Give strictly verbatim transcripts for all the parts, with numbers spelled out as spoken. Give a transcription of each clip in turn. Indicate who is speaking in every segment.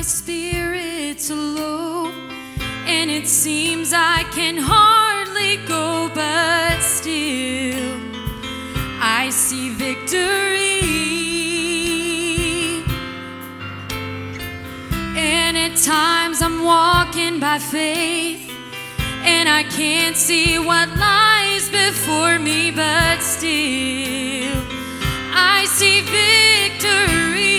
Speaker 1: spirit's low, and it seems I can hardly go, but still I see victory. And at times I'm walking by faith, and I can't see what lies before me, but still I see victory.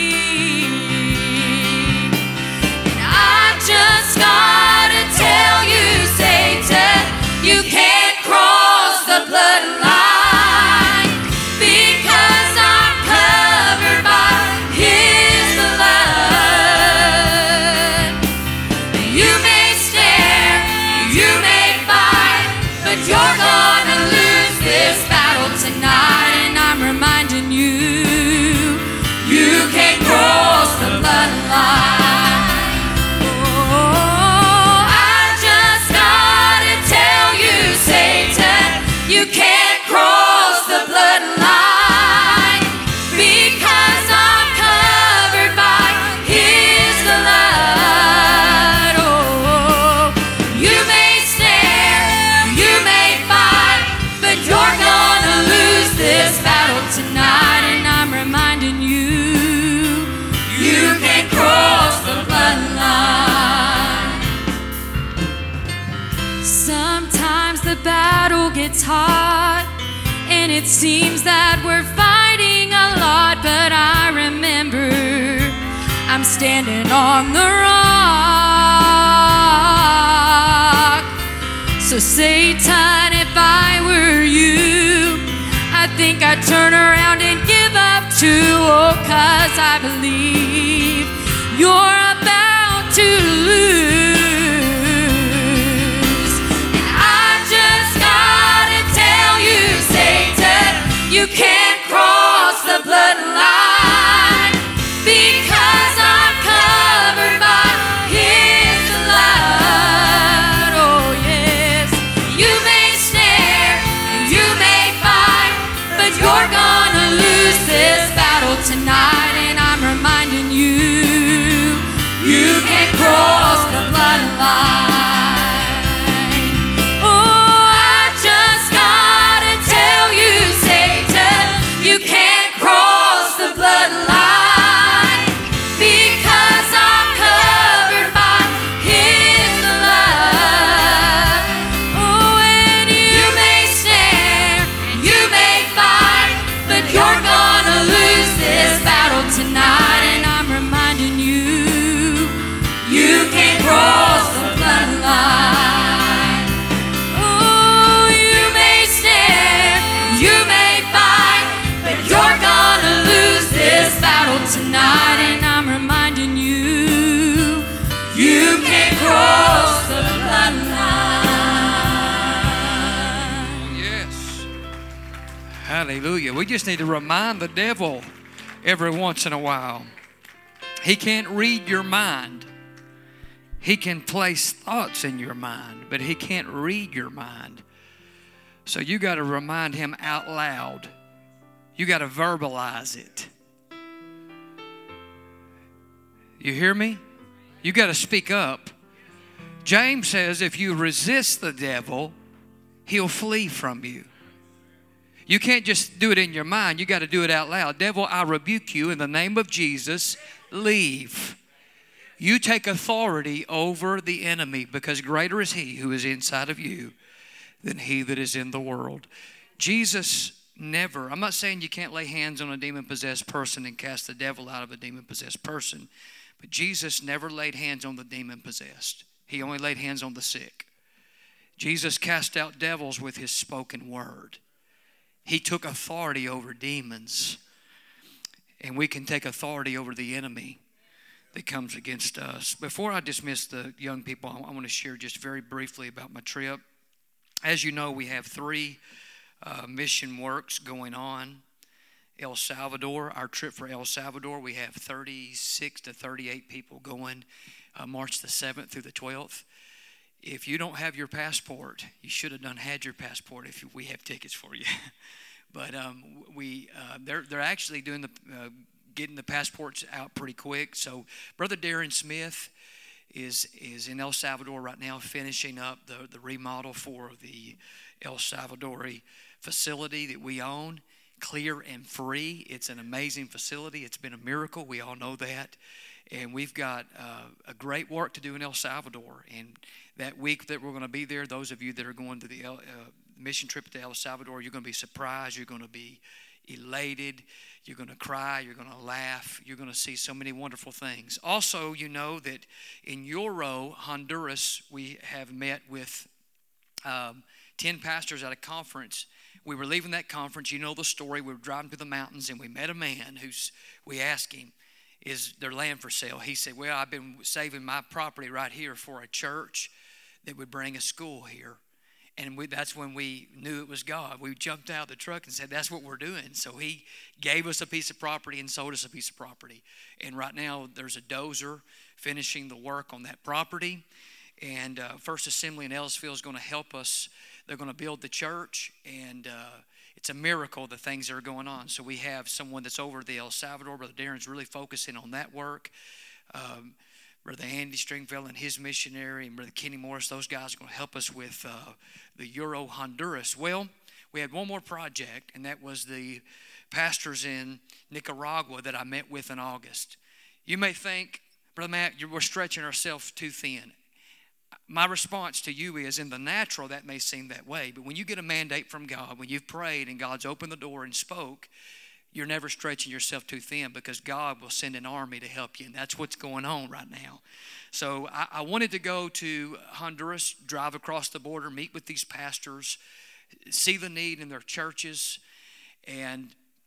Speaker 1: And I just gotta tell you, Satan, you can't cross the bloodline, because I'm covered by His blood. You may stare, you may fight, but you're gonna lose this battle tonight. And I'm reminding you, you can't cross the bloodline. Oh, I just gotta tell you, Satan, you can't cross the bloodline, because I'm covered by His blood. Oh, you may stare, you may fight, but you're gonna lose this battle tonight. And I'm reminding you, you can't cross the bloodline. Sometimes the battle gets hot, and it seems that we're fighting a lot, but I remember I'm standing on the rock. So Satan, if I were you, I think I'd turn around and give up too. Oh, 'cause I believe you're about to lose. And I just gotta tell you, Satan, you can't cross the bloodline, because I'm covered by His blood. Oh yes, you may stare and you may fight, but you're gonna lose this battle tonight. And I'm reminding you, you can't cross the bloodline. Oh, I just gotta tell you, Satan, you can't cross the bloodline, because I'm covered by His blood. Oh, and you may stare and you may fight, but you're gonna lose this battle tonight. And I'm reminding you, you can't cross the bloodline. Oh, you may stare, you may fight, but you're gonna lose this battle tonight. And I'm reminding you, you can't cross the bloodline.
Speaker 2: Yes. Hallelujah. We just need to remind the devil every once in a while. He can't read your mind. He can place thoughts in your mind, but he can't read your mind. So you got to remind him out loud. You got to verbalize it. You hear me? You got to speak up. James says if you resist the devil, he'll flee from you. You can't just do it in your mind. You got to do it out loud. Devil, I rebuke you in the name of Jesus. Leave. You take authority over the enemy, because greater is He who is inside of you than he that is in the world. Jesus never, I'm not saying you can't lay hands on a demon-possessed person and cast the devil out of a demon-possessed person, but Jesus never laid hands on the demon-possessed. He only laid hands on the sick. Jesus cast out devils with His spoken word. He took authority over demons, and we can take authority over the enemy that comes against us. Before I dismiss the young people, I want to share just very briefly about my trip. As you know, we have three uh, mission works going on. El Salvador, our trip for El Salvador, we have thirty-six to thirty-eight people going uh, March the seventh through the twelfth. If you don't have your passport, you should have done had your passport if we have tickets for you. But um, we uh, they're they're actually doing the uh, getting the passports out pretty quick. So Brother Darren Smith is is in El Salvador right now, finishing up the, the remodel for the El Salvadori facility that we own, clear and free. It's an amazing facility. It's been a miracle. We all know that. And we've got uh, a great work to do in El Salvador. And that week that we're going to be there, those of you that are going to the El, uh, mission trip to El Salvador, you're going to be surprised. You're going to be elated. You're going to cry. You're going to laugh. You're going to see so many wonderful things. Also, you know that in Euro, Honduras, we have met with um, ten pastors at a conference. We were leaving that conference. You know the story. We were driving through the mountains, and we met a man who's, we asked him, is there land for sale? He said, well, I've been saving my property right here for a church that would bring a school here. And we, that's when we knew it was God. We jumped out of the truck and said, that's what we're doing. So he gave us a piece of property and sold us a piece of property. And right now there's a dozer finishing the work on that property. And uh, First Assembly in Ellisville is going to help us. They're going to build the church. And uh, it's a miracle, the things that are going on. So we have someone that's over the El Salvador. Brother Darren's really focusing on that work. Um, Brother Andy Stringfellow and his missionary, and Brother Kenny Morris, those guys are going to help us with uh, the Euro Honduras. Well, we had one more project, and that was the pastors in Nicaragua that I met with in August. You may think, Brother Matt, we're stretching ourselves too thin. My response to you is, in the natural, that may seem that way, but when you get a mandate from God, when you've prayed and God's opened the door and spoke, you're never stretching yourself too thin, because God will send an army to help you, and that's what's going on right now. So I, I wanted to go to Honduras, drive across the border, meet with these pastors, see the need in their churches, and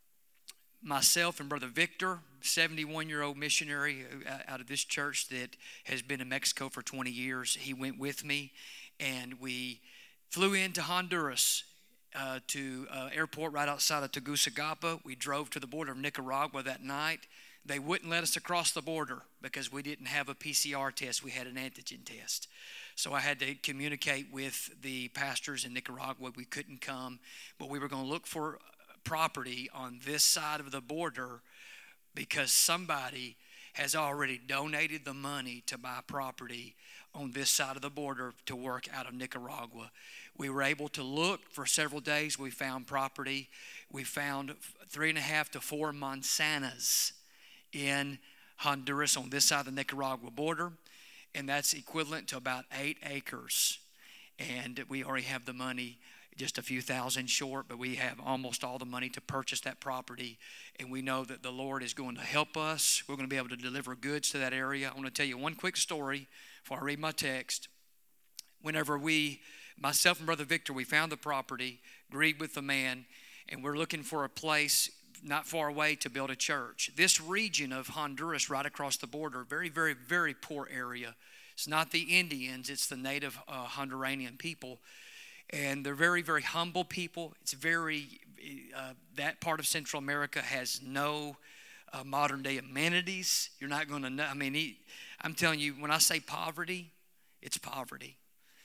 Speaker 2: myself and Brother Victor, seventy-one-year-old missionary out of this church that has been in Mexico for twenty years, he went with me, and we flew into Honduras uh, to uh, airport right outside of Tegucigalpa. We drove to the border of Nicaragua that night. They wouldn't let us across the border because we didn't have a P C R test. We had an antigen test. So I had to communicate with the pastors in Nicaragua. We couldn't come, but we were going to look for property on this side of the border because somebody has already donated the money to buy property on this side of the border to work out of Nicaragua. We were able to look for several days. We found property. We found three and a half to four manzanas in Honduras on this side of the Nicaragua border, and that's equivalent to about eight acres. And we already have the money, just a few thousand short, but we have almost all the money to purchase that property. And we know that the Lord is going to help us. We're going to be able to deliver goods to that area. I want to tell you one quick story before I read my text. Whenever we, myself and Brother Victor, we found the property, agreed with the man, and we're looking for a place not far away to build a church. This region of Honduras right across the border, very, very, very poor area. It's not the Indians, it's the native uh, Honduranian people. And they're very, very humble people. It's very, uh, that part of Central America has no uh, modern day amenities. You're not going to know. I mean, he, I'm telling you, when I say poverty, it's poverty.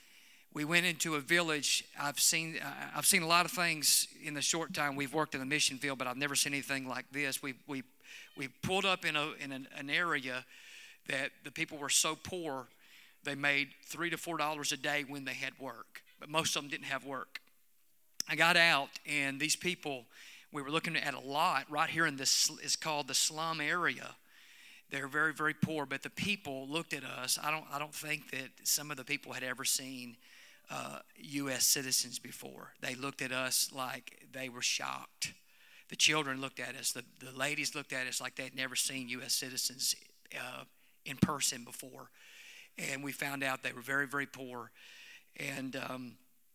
Speaker 2: We went into a village. I've seen, uh, I've seen a lot of things in the short time we've worked in the mission field, but I've never seen anything like this. We we we pulled up in a in an, an area that the people were so poor, they made three to four dollars a day when they had work. But most of them didn't have work. I got out, and these people, we were looking at a lot right here in this, is called the slum area. They're very, very poor, but the people looked at us. I don't, I don't think that some of the people had ever seen uh, U S citizens before. They looked at us like they were shocked. The children looked at us. The, the ladies looked at us like they had never seen U S citizens uh, in person before. And we found out they were very, very poor. And um,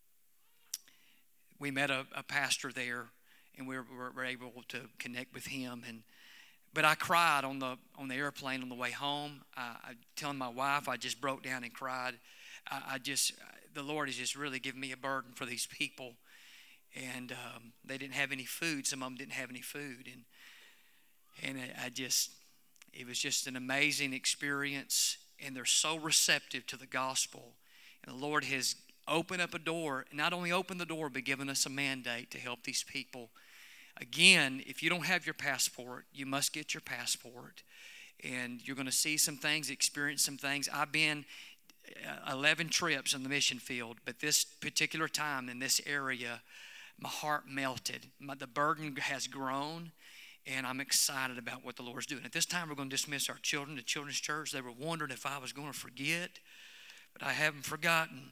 Speaker 2: we met a, a pastor there, and we were, were able to connect with him. And but I cried on the on the airplane on the way home. I, I telling my wife, I just broke down and cried. I, I just the Lord has just really given me a burden for these people, and um, they didn't have any food. Some of them didn't have any food, and and I just it was just an amazing experience. And they're so receptive to the gospel. And the Lord has opened up a door, and not only opened the door, but given us a mandate to help these people. Again, if you don't have your passport, you must get your passport. And you're going to see some things, experience some things. I've been eleven trips in the mission field, but this particular time in this area, my heart melted. My, the burden has grown, and I'm excited about what the Lord's doing. At this time, we're going to dismiss our children to Children's Church. They were wondering if I was going to forget, but I haven't forgotten.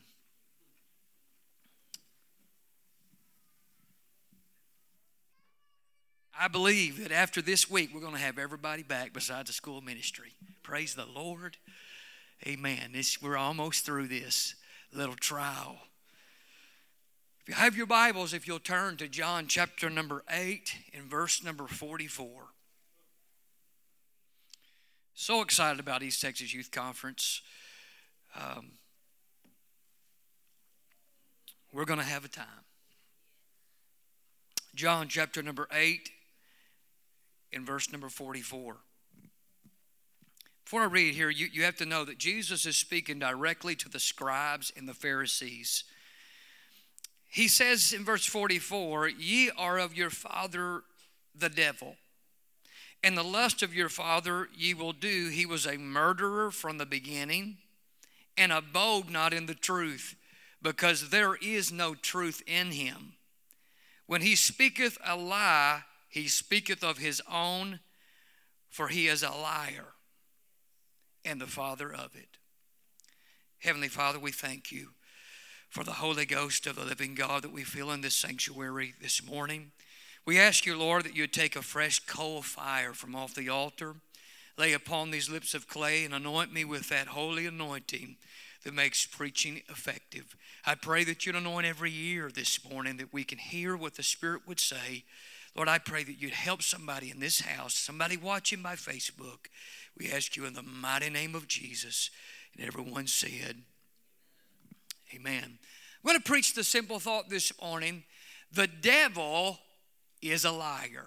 Speaker 2: I believe that after this week, we're going to have everybody back besides the school ministry. Praise the Lord. Amen. This, we're almost through this little trial. If you have your Bibles, if you'll turn to John chapter number eight and verse number forty-four. So excited about East Texas Youth Conference. Um, we're going to have a time. John chapter number eight and verse number forty-four. Before I read here, you, you have to know that Jesus is speaking directly to the scribes and the Pharisees. He says in verse forty-four, "Ye are of your father the devil, and the lust of your father ye will do. He was a murderer from the beginning, and abode not in the truth, because there is no truth in him. When he speaketh a lie, he speaketh of his own, for he is a liar, and the father of it." Heavenly Father, we thank you for the Holy Ghost of the living God that we feel in this sanctuary this morning. We ask you, Lord, that you would take a fresh coal of fire from off the altar, lay upon these lips of clay, and anoint me with that holy anointing that makes preaching effective. I pray that you'd anoint every ear this morning, that we can hear what the Spirit would say. Lord, I pray that you'd help somebody in this house, somebody watching by Facebook. We ask you in the mighty name of Jesus. And everyone said, amen. I'm going to preach the simple thought this morning: the devil is a liar.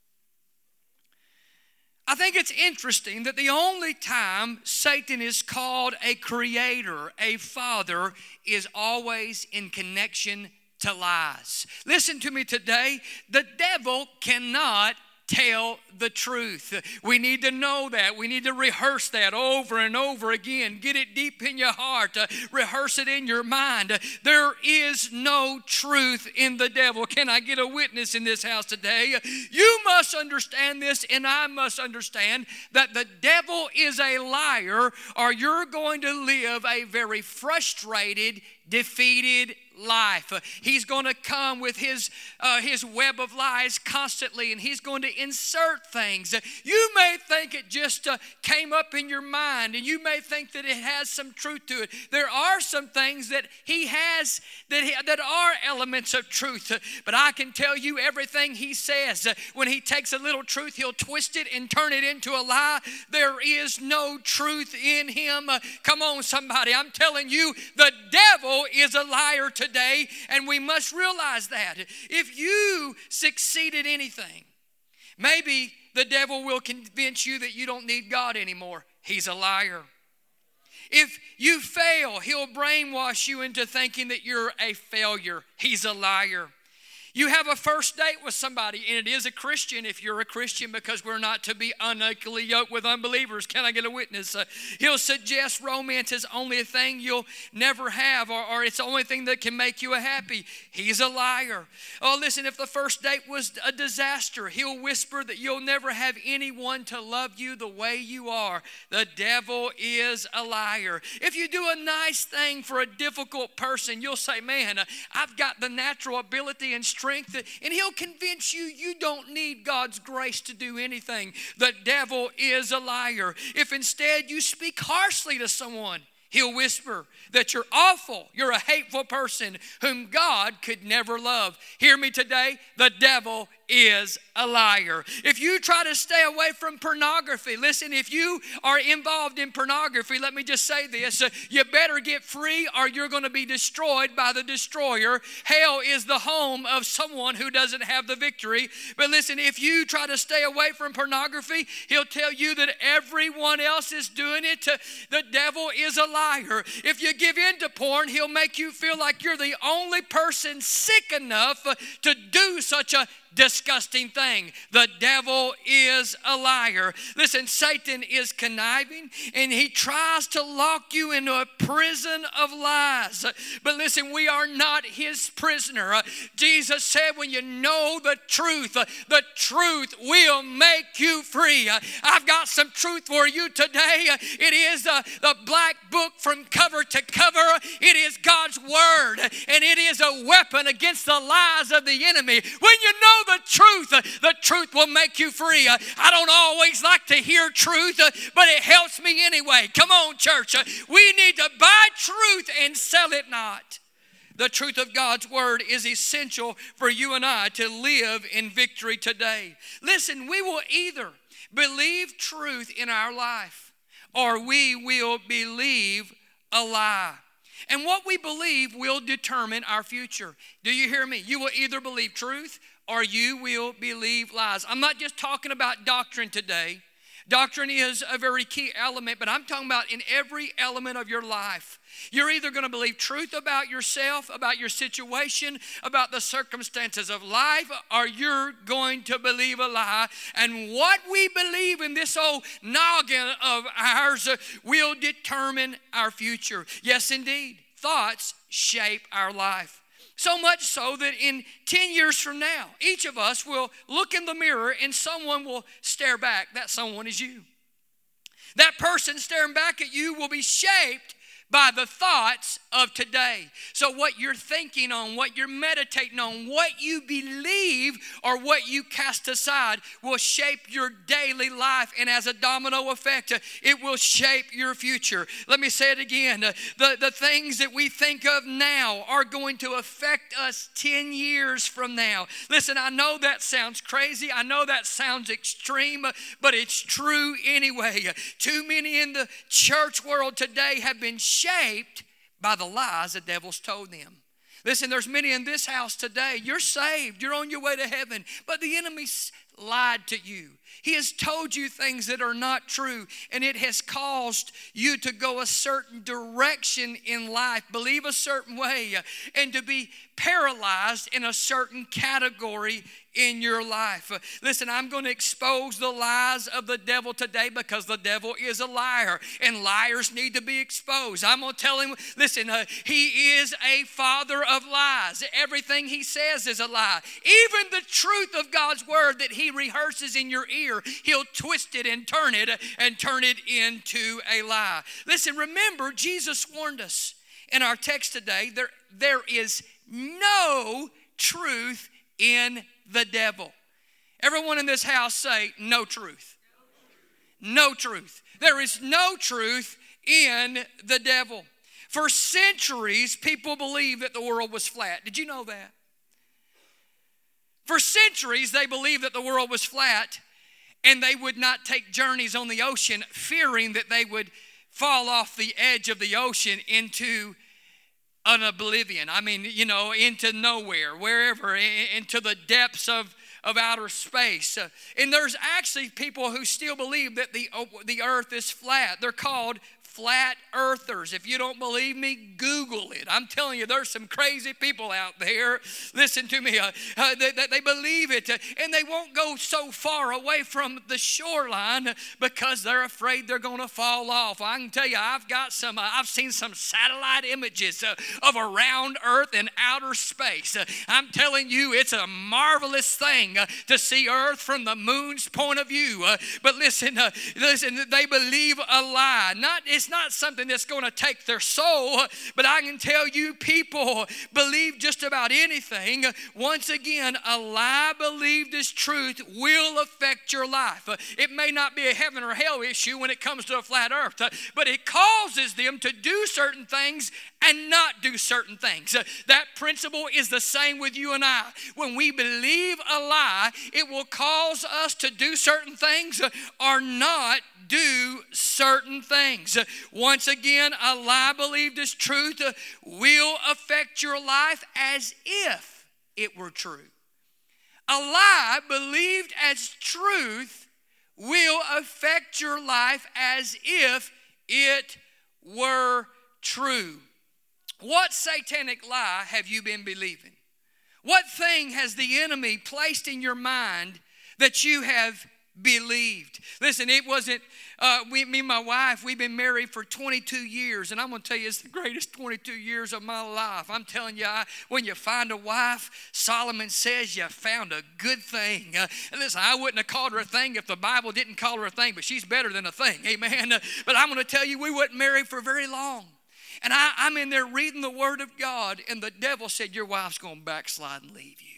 Speaker 2: I think it's interesting that the only time Satan is called a creator, a father, is always in connection to lies. Listen to me today. The devil cannot tell the truth. We need to know that. We need to rehearse that over and over again. Get it deep in your heart. Uh, rehearse it in your mind. Uh, there is no truth in the devil. Can I get a witness in this house today? Uh, you must understand this, and I must understand that the devil is a liar, or you're going to live a very frustrated, defeated life. Uh, he's going to come with his uh, his web of lies constantly, and he's going to insert things. Uh, you may think it just uh, came up in your mind, and you may think that it has some truth to it. There are some things that he has that he, that are elements of truth, uh, but I can tell you everything he says, uh, when he takes a little truth, he'll twist it and turn it into a lie. There is no truth in him. Uh, come on, somebody. I'm telling you, the devil is a liar today. Today, and we must realize that. If you succeed at anything, maybe the devil will convince you that you don't need God anymore. He's a liar. If you fail, he'll brainwash you into thinking that you're a failure. He's a liar. You have a first date with somebody, and it is a Christian if you're a Christian, because we're not to be unequally yoked with unbelievers. Can I get a witness? Uh, he'll suggest romance is only a thing you'll never have, or, or it's the only thing that can make you happy. He's a liar. Oh, listen, if the first date was a disaster, he'll whisper that you'll never have anyone to love you the way you are. The devil is a liar. If you do a nice thing for a difficult person, you'll say, man, uh, I've got the natural ability and strength Strength, and he'll convince you you don't need God's grace to do anything. The devil is a liar. If instead you speak harshly to someone, he'll whisper that you're awful, you're a hateful person whom God could never love. Hear me today, the devil is a liar. If you try to stay away from pornography, listen, if you are involved in pornography, let me just say this, uh, you better get free or you're going to be destroyed by the destroyer. Hell is the home of someone who doesn't have the victory. But listen, if you try to stay away from pornography, he'll tell you that everyone else is doing it. Uh, the devil is a liar. If you give in to porn, he'll make you feel like you're the only person sick enough uh, to do such a disgusting disgusting thing. The devil is a liar. Listen, Satan is conniving, and he tries to lock you into a prison of lies. But listen, we are not his prisoner. Jesus said, when you know the truth, the truth will make you free. I've got some truth for you today. It is uh, the black book from cover to cover. It is God's word, and it is a weapon against the lies of the enemy. When you know the truth, the truth will make you free. I don't always like to hear truth, but it helps me anyway. Come on, church. We need to buy truth and sell it not. The truth of God's word is essential for you and I to live in victory today. Listen, we will either believe truth in our life, or we will believe a lie. And what we believe will determine our future. Do you hear me? You will either believe truth or you will believe lies. I'm not just talking about doctrine today. Doctrine is a very key element, but I'm talking about in every element of your life. You're either going to believe truth about yourself, about your situation, about the circumstances of life, or you're going to believe a lie. And what we believe in this old noggin of ours will determine our future. Yes, indeed. Thoughts shape our life. So much so that in ten years from now, each of us will look in the mirror and someone will stare back. That someone is you. That person staring back at you will be shaped by the thoughts of today. So what you're thinking on, what you're meditating on, what you believe or what you cast aside will shape your daily life. And as a domino effect, it will shape your future. Let me say it again. The, the things that we think of now are going to affect us ten years from now. Listen, I know that sounds crazy. I know that sounds extreme, but it's true anyway. Too many in the church world today have been shaped by the lies the devil's told them. Listen, there's many in this house today. You're saved. You're on your way to heaven. But the enemy's lied to you. He has told you things that are not true. And it has caused you to go a certain direction in life. Believe a certain way. And to be paralyzed in a certain category in your life. Listen, I'm going to expose the lies of the devil today because the devil is a liar and liars need to be exposed. I'm going to tell him, listen, uh, he is a father of lies. Everything he says is a lie. Even the truth of God's word that he rehearses in your ear, he'll twist it and turn it and turn it into a lie. Listen, remember, Jesus warned us in our text today, there, there is no truth in the devil. Everyone in this house say, no truth. No truth. There is no truth in the devil. For centuries, people believed that the world was flat. Did you know that? For centuries, they believed that the world was flat, and they would not take journeys on the ocean, fearing that they would fall off the edge of the ocean into an oblivion. I mean, you know, into nowhere, wherever, into the depths of, of outer space. Uh, and there's actually people who still believe that the, the earth is flat. They're called flat earthers. If you don't believe me, Google it. I'm telling you, there's some crazy people out there. Listen to me. Uh, uh, they, they believe it, uh, and they won't go so far away from the shoreline because they're afraid they're going to fall off. I can tell you, I've got some. Uh, I've seen some satellite images uh, of around Earth and outer space. Uh, I'm telling you, it's a marvelous thing uh, to see Earth from the moon's point of view. Uh, but listen, uh, listen. They believe a lie. Not it's It's not something that's going to take their soul, but I can tell you people believe just about anything. Once again, a lie believed as truth will affect your life. It may not be a heaven or hell issue when it comes to a flat earth, but it causes them to do certain things and not do certain things. That principle is the same with you and I. When we believe a lie, it will cause us to do certain things or not do certain things. Once again, a lie believed as truth will affect your life as if it were true. A lie believed as truth will affect your life as if it were true. What satanic lie have you been believing? What thing has the enemy placed in your mind that you have believed? Listen, it wasn't, uh, we, me and my wife, we've been married for twenty-two years, and I'm going to tell you, it's the greatest twenty-two years of my life. I'm telling you, I, when you find a wife, Solomon says you found a good thing. Uh, and listen, I wouldn't have called her a thing if the Bible didn't call her a thing, but she's better than a thing, amen? Uh, but I'm going to tell you, we weren't married for very long. And I, I'm in there reading the Word of God, and the devil said, your wife's going to backslide and leave you.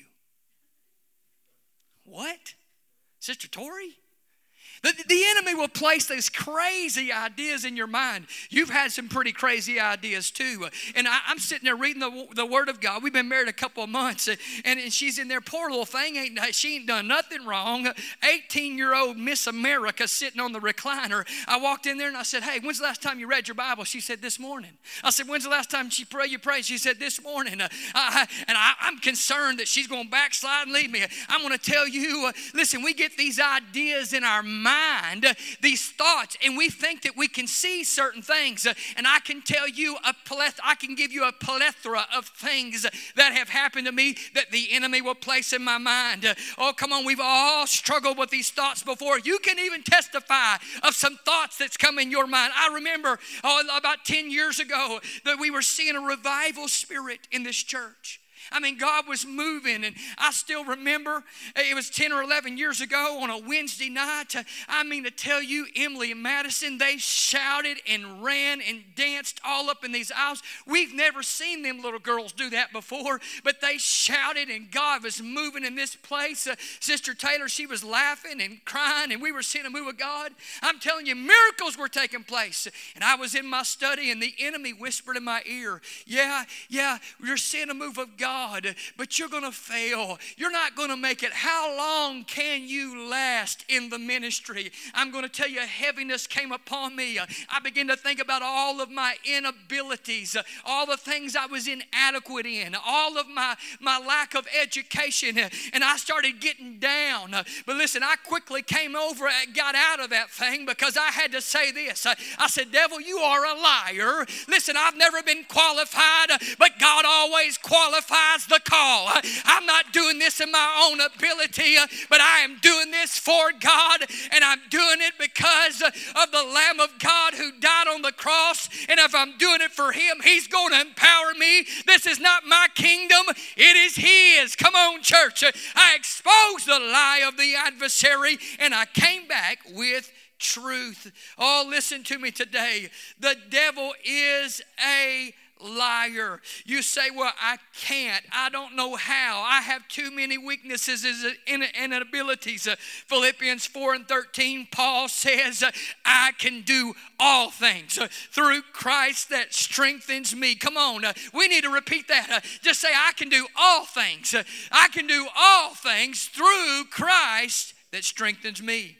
Speaker 2: What? Sister Tori? The, the enemy will place these crazy ideas in your mind. You've had some pretty crazy ideas too. And I, I'm sitting there reading the, the Word of God. We've been married a couple of months. And, and she's in there, poor little thing. Ain't, she ain't done nothing wrong. eighteen-year-old Miss America sitting on the recliner. I walked in there and I said, hey, when's the last time you read your Bible? She said, this morning. I said, when's the last time she prayed? You prayed? She said, this morning. Uh, I, and I, I'm concerned that she's going to backslide and leave me. I'm going to tell you, uh, listen, we get these ideas in our mind. Mind, uh, these thoughts, and we think that we can see certain things. Uh, and I can tell you a pleth- I can give you a plethora of things uh, that have happened to me that the enemy will place in my mind. Uh, oh, come on, we've all struggled with these thoughts before. You can even testify of some thoughts that's come in your mind. I remember oh, about ten years ago that we were seeing a revival spirit in this church. I mean, God was moving, and I still remember it was ten or eleven years ago on a Wednesday night. I mean, to tell you, Emily and Madison, they shouted and ran and danced all up in these aisles. We've never seen them little girls do that before, but they shouted, and God was moving in this place. Uh, Sister Taylor, she was laughing and crying, and we were seeing a move of God. I'm telling you, miracles were taking place. And I was in my study, and the enemy whispered in my ear, yeah, yeah, you're seeing a move of God. God, but you're going to fail. You're not going to make it. How long can you last in the ministry? I'm going to tell you, heaviness came upon me. I began to think about all of my inabilities, all the things I was inadequate in, all of my, my lack of education, and I started getting down. But listen, I quickly came over and got out of that thing because I had to say this. I, I said, devil, you are a liar. Listen, I've never been qualified, but God always qualifies the call. I'm not doing this in my own ability, but I am doing this for God, and I'm doing it because of the Lamb of God who died on the cross. And if I'm doing it for Him, He's going to empower me. This is not my kingdom, it is His. Come on, church. I exposed the lie of the adversary, and I came back with truth. Oh, listen to me today. The devil is a liar. You say, well, I can't. I don't know how. I have too many weaknesses and inabilities. Uh, Philippians four and thirteen, Paul says, uh, I can do all things uh, through Christ that strengthens me. Come on. Uh, we need to repeat that. Uh, just say, I can do all things. Uh, I can do all things through Christ that strengthens me.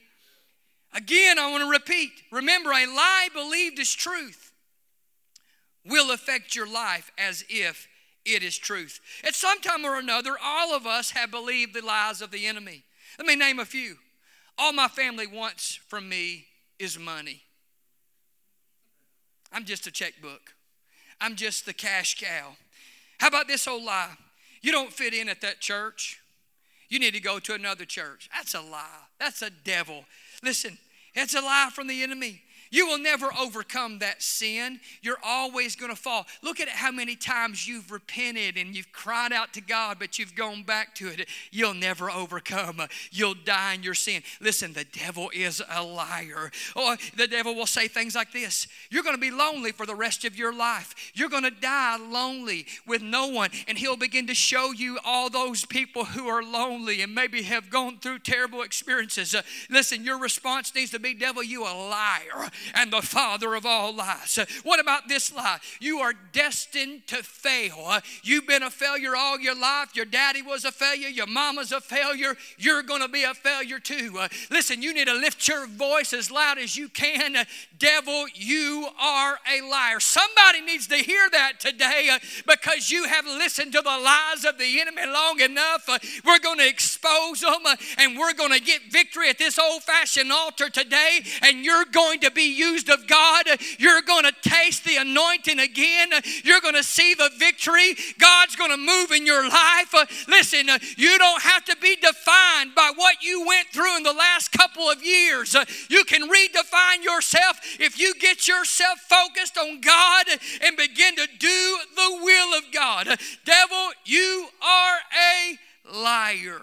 Speaker 2: Again, I want to repeat. Remember, a lie believed is truth will affect your life as if it is truth. At some time or another, all of us have believed the lies of the enemy. Let me name a few. All my family wants from me is money. I'm just a checkbook. I'm just the cash cow. How about this old lie? You don't fit in at that church. You need to go to another church. That's a lie. That's a devil. Listen, it's a lie from the enemy. You will never overcome that sin. You're always going to fall. Look at how many times you've repented and you've cried out to God, but you've gone back to it. You'll never overcome. You'll die in your sin. Listen, the devil is a liar. Or the devil will say things like this. You're going to be lonely for the rest of your life. You're going to die lonely with no one. And he'll begin to show you all those people who are lonely and maybe have gone through terrible experiences. Uh, listen, your response needs to be, devil, you a liar and the father of all lies. What about this lie? You are destined to fail. You've been a failure all your life. Your daddy was a failure. Your mama's a failure. You're going to be a failure too. Listen, you need to lift your voice as loud as you can. Devil, you are a liar. Somebody needs to hear that today because you have listened to the lies of the enemy long enough. We're going to expose them and we're going to get victory at this old-fashioned altar today, and you're going to be be used of God. You're going to taste the anointing again. You're going to see the victory. God's going to move in your life. Listen, you don't have to be defined by what you went through in the last couple of years. You can redefine yourself if you get yourself focused on God and begin to do the will of God. Devil, you are a liar.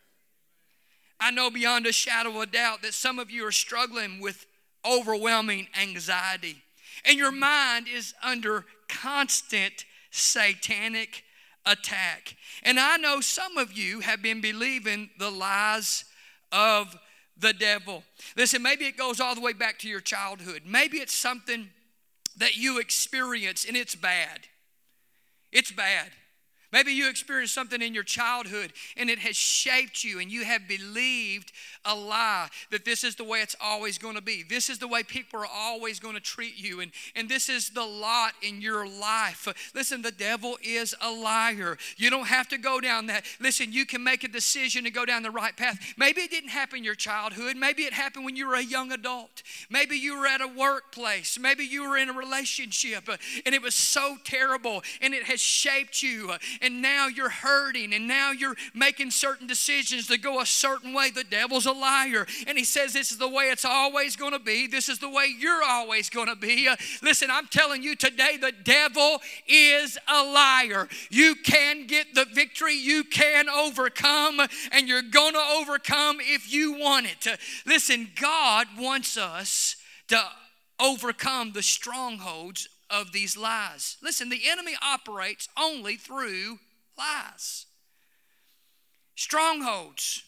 Speaker 2: I know beyond a shadow of a doubt that some of you are struggling with overwhelming anxiety, and your mind is under constant satanic attack. And I know some of you have been believing the lies of the devil. Listen, maybe it goes all the way back to your childhood. Maybe it's something that you experience and it's bad. It's bad. Maybe you experienced something in your childhood and it has shaped you, and you have believed a lie that this is the way it's always going to be. This is the way people are always going to treat you, and, and this is the lot in your life. Listen, the devil is a liar. You don't have to go down that. Listen, you can make a decision to go down the right path. Maybe it didn't happen in your childhood. Maybe it happened when you were a young adult. Maybe you were at a workplace. Maybe you were in a relationship and it was so terrible and it has shaped you. And now you're hurting, and now you're making certain decisions to go a certain way. The devil's a liar, and he says this is the way it's always going to be. This is the way you're always going to be. Uh, listen, I'm telling you today, the devil is a liar. You can get the victory. You can overcome, and you're going to overcome if you want it. Uh, listen, God wants us to overcome the strongholds of these lies. Listen, the enemy operates only through lies. Strongholds.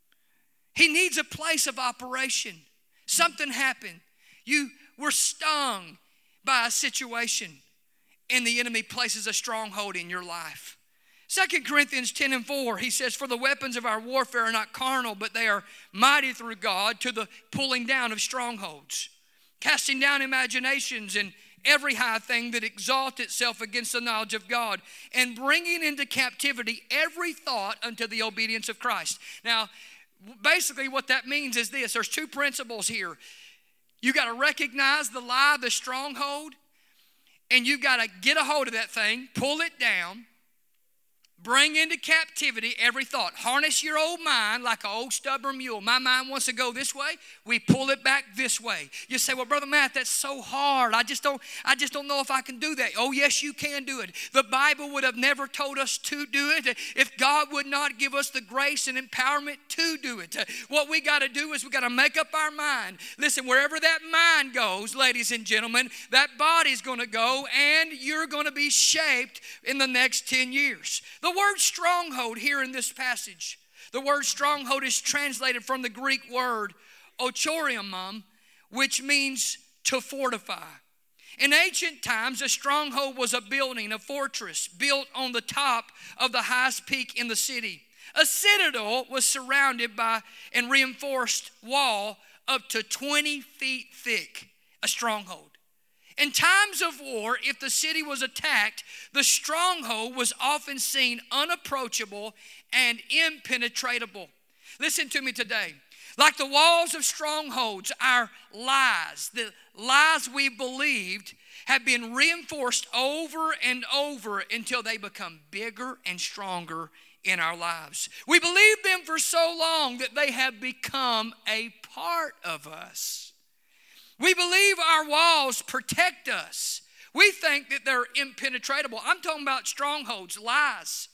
Speaker 2: He needs a place of operation. Something happened. You were stung by a situation, and the enemy places a stronghold in your life. Second Corinthians ten and four, he says, for the weapons of our warfare are not carnal, but they are mighty through God to the pulling down of strongholds, casting down imaginations and every high thing that exalts itself against the knowledge of God, and bringing into captivity every thought unto the obedience of Christ. Now, basically what that means is this. There's two principles here. You got to recognize the lie, the stronghold, and you've got to get a hold of that thing, pull it down, bring into captivity every thought. Harness your old mind like an old stubborn mule. My mind wants to go this way. We pull it back this way. You say, well, Brother Matt, that's so hard. I just don't, I just don't know if I can do that. Oh, yes, you can do it. The Bible would have never told us to do it if God would not give us the grace and empowerment to do it. What we got to do is we got to make up our mind. Listen, wherever that mind goes, ladies and gentlemen, that body's going to go, and you're going to be shaped in the next ten years. The word stronghold here in this passage, the word stronghold is translated from the Greek word ochoriumum, which means to fortify. In ancient times, a stronghold was a building, a fortress built on the top of the highest peak in the city. A citadel was surrounded by and reinforced wall up to twenty feet thick, a stronghold. In times of war, if the city was attacked, the stronghold was often seen unapproachable and impenetrable. Listen to me today. Like the walls of strongholds, our lies, the lies we believed, have been reinforced over and over until they become bigger and stronger in our lives. We believed them for so long that they have become a part of us. We believe our walls protect us. We think that they're impenetrable. I'm talking about strongholds, lies.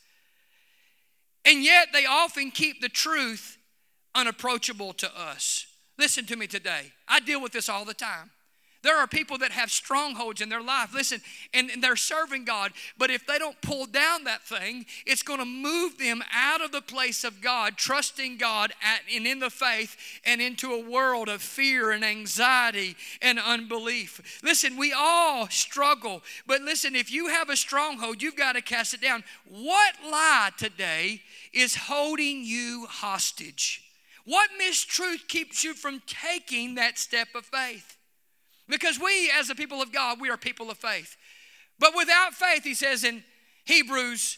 Speaker 2: And yet they often keep the truth unapproachable to us. Listen to me today. I deal with this all the time. There are people that have strongholds in their life. Listen, and, and they're serving God. But if they don't pull down that thing, it's going to move them out of the place of God, trusting God at, and in the faith, and into a world of fear and anxiety and unbelief. Listen, we all struggle. But listen, if you have a stronghold, you've got to cast it down. What lie today is holding you hostage? What mistruth keeps you from taking that step of faith? Because we, as the people of God, we are people of faith. But without faith, he says in Hebrews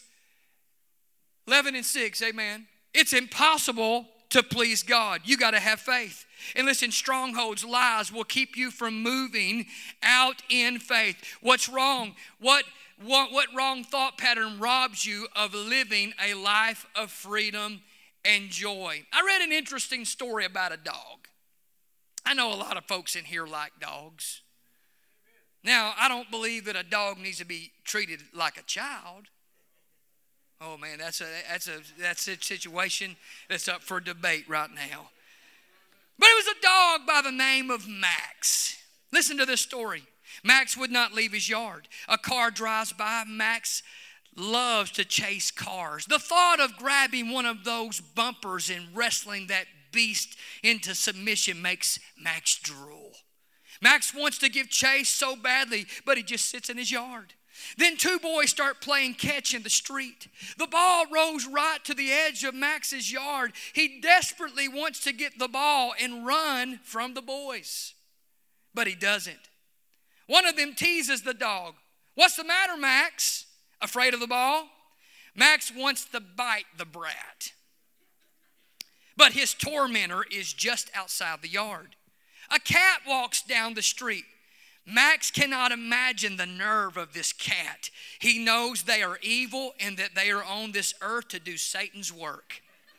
Speaker 2: eleven and six, amen, it's impossible to please God. You got to have faith. And listen, strongholds, lies will keep you from moving out in faith. What's wrong? What, what, what wrong thought pattern robs you of living a life of freedom and joy? I read an interesting story about a dog. I know a lot of folks in here like dogs. Now, I don't believe that a dog needs to be treated like a child. Oh man, that's a that's a that's a situation that's up for debate right now. But it was a dog by the name of Max. Listen to this story. Max would not leave his yard. A car drives by. Max loves to chase cars. The thought of grabbing one of those bumpers and wrestling that beast into submission makes Max drool. Max wants to give chase so badly, but he just sits in his yard. Then two boys start playing catch in the street. The ball rolls right to the edge of Max's yard. He desperately wants to get the ball and run from the boys, but he doesn't. One of them teases the dog. "What's the matter, Max? Afraid of the ball?" Max wants to bite the brat, but his tormentor is just outside the yard. A cat walks down the street. Max cannot imagine the nerve of this cat. He knows they are evil and that they are on this earth to do Satan's work.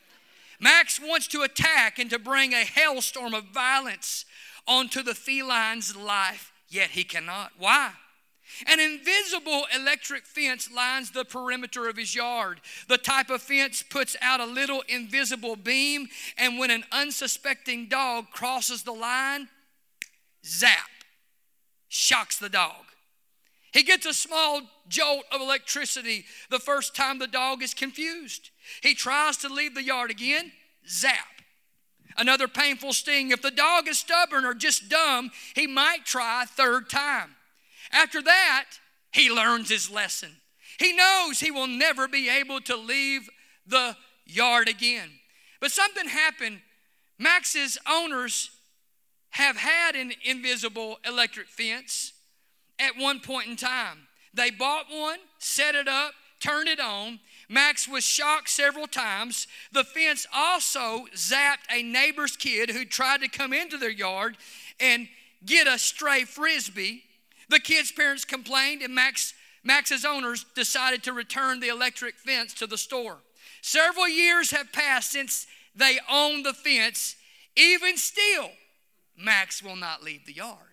Speaker 2: Max wants to attack and to bring a hailstorm of violence onto the feline's life, yet he cannot. Why? An invisible electric fence lines the perimeter of his yard. The type of fence puts out a little invisible beam, and when an unsuspecting dog crosses the line, zap. Shocks the dog. He gets a small jolt of electricity the first time the dog is confused. He tries to leave the yard again, zap. Another painful sting. If the dog is stubborn or just dumb, he might try a third time. After that, he learns his lesson. He knows he will never be able to leave the yard again. But something happened. Max's owners have had an invisible electric fence at one point in time. They bought one, set it up, turned it on. Max was shocked several times. The fence also zapped a neighbor's kid who tried to come into their yard and get a stray frisbee. The kid's parents complained, and Max, Max's owners decided to return the electric fence to the store. Several years have passed since they owned the fence. Even still, Max will not leave the yard.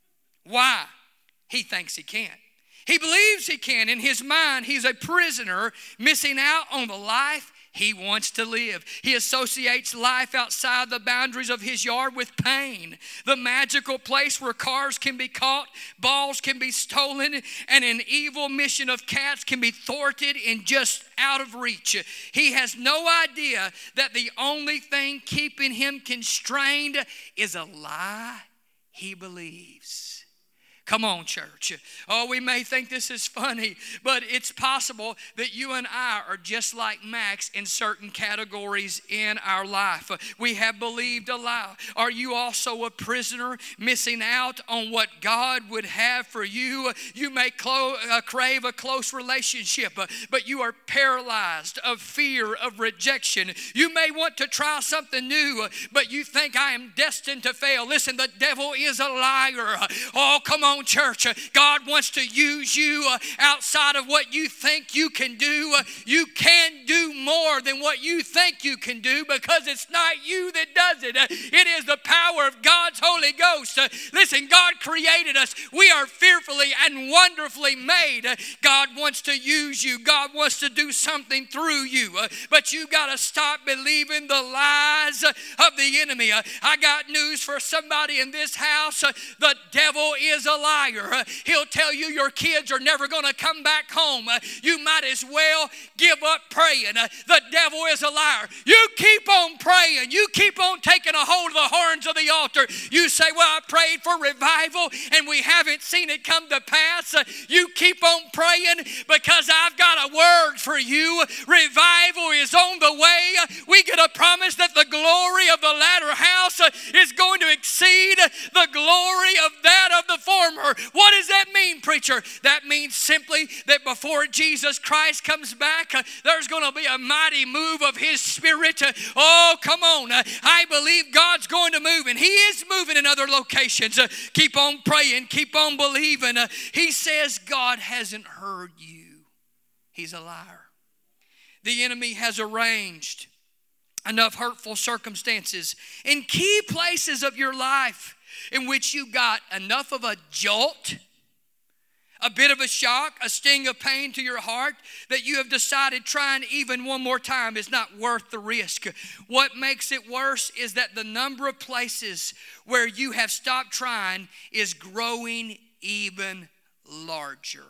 Speaker 2: Why? He thinks he can. He believes he can. In his mind, he's a prisoner missing out on the life he wants to live. He associates life outside the boundaries of his yard with pain, the magical place where cars can be caught, balls can be stolen, and an evil mission of cats can be thwarted and just out of reach. He has no idea that the only thing keeping him constrained is a lie he believes. Come on, church. Oh, we may think this is funny, but it's possible that you and I are just like Max in certain categories in our life. We have believed a lie. Are you also a prisoner missing out on what God would have for you? You may clo- uh, crave a close relationship, uh, but you are paralyzed of fear of rejection. You may want to try something new, uh, but you think I am destined to fail. Listen, the devil is a liar. Oh, come on, church. God wants to use you uh, outside of what you think you can do. Uh, you can do more than what you think you can do, because it's not you that does it. Uh, it is the power of God's Holy Ghost. Uh, listen, God created us. We are fearfully and wonderfully made. Uh, God wants to use you. God wants to do something through you. Uh, but you got to stop believing the lies uh, of the enemy. Uh, I got news for somebody in this house. Uh, the devil is a liar. Uh, he'll tell you your kids are never going to come back home. Uh, you might as well give up praying. Uh, the devil is a liar. You keep on praying. You keep on taking a hold of the horns of the altar. You say, well, I prayed for revival and we haven't seen it come to pass. Uh, you keep on praying, because I've got a word for you. Revival is on the way. Uh, we get a promise that the glory of the latter house uh, is going to exceed the glory of that of the former. What does that mean, preacher? That means simply that before Jesus Christ comes back, uh, there's going to be a mighty move of His Spirit. Uh, oh, come on. Uh, I believe God's going to move, and He is moving in other locations. Uh, keep on praying. Keep on believing. Uh, he says God hasn't heard you. He's a liar. The enemy has arranged enough hurtful circumstances in key places of your life in which you got enough of a jolt, a bit of a shock, a sting of pain to your heart that you have decided trying even one more time is not worth the risk. What makes it worse is that the number of places where you have stopped trying is growing even larger.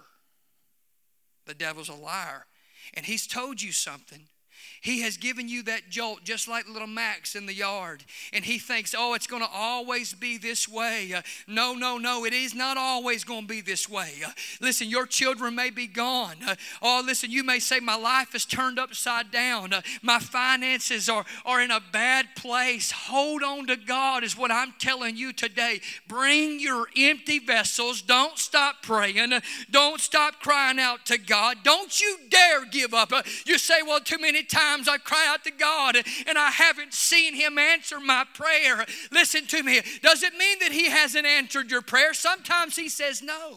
Speaker 2: The devil's a liar, and he's told you something. He has given you that jolt just like little Max in the yard. And he thinks, oh, it's going to always be this way. Uh, no, no, no, it is not always going to be this way. Uh, listen, your children may be gone. Uh, oh, listen, you may say, my life is turned upside down. Uh, my finances are, are in a bad place. Hold on to God is what I'm telling you today. Bring your empty vessels. Don't stop praying. Uh, don't stop crying out to God. Don't you dare give up. Uh, you say, well, too many times I cry out to God and I haven't seen Him answer my prayer. Listen to me. Does it mean that He hasn't answered your prayer? Sometimes He says no.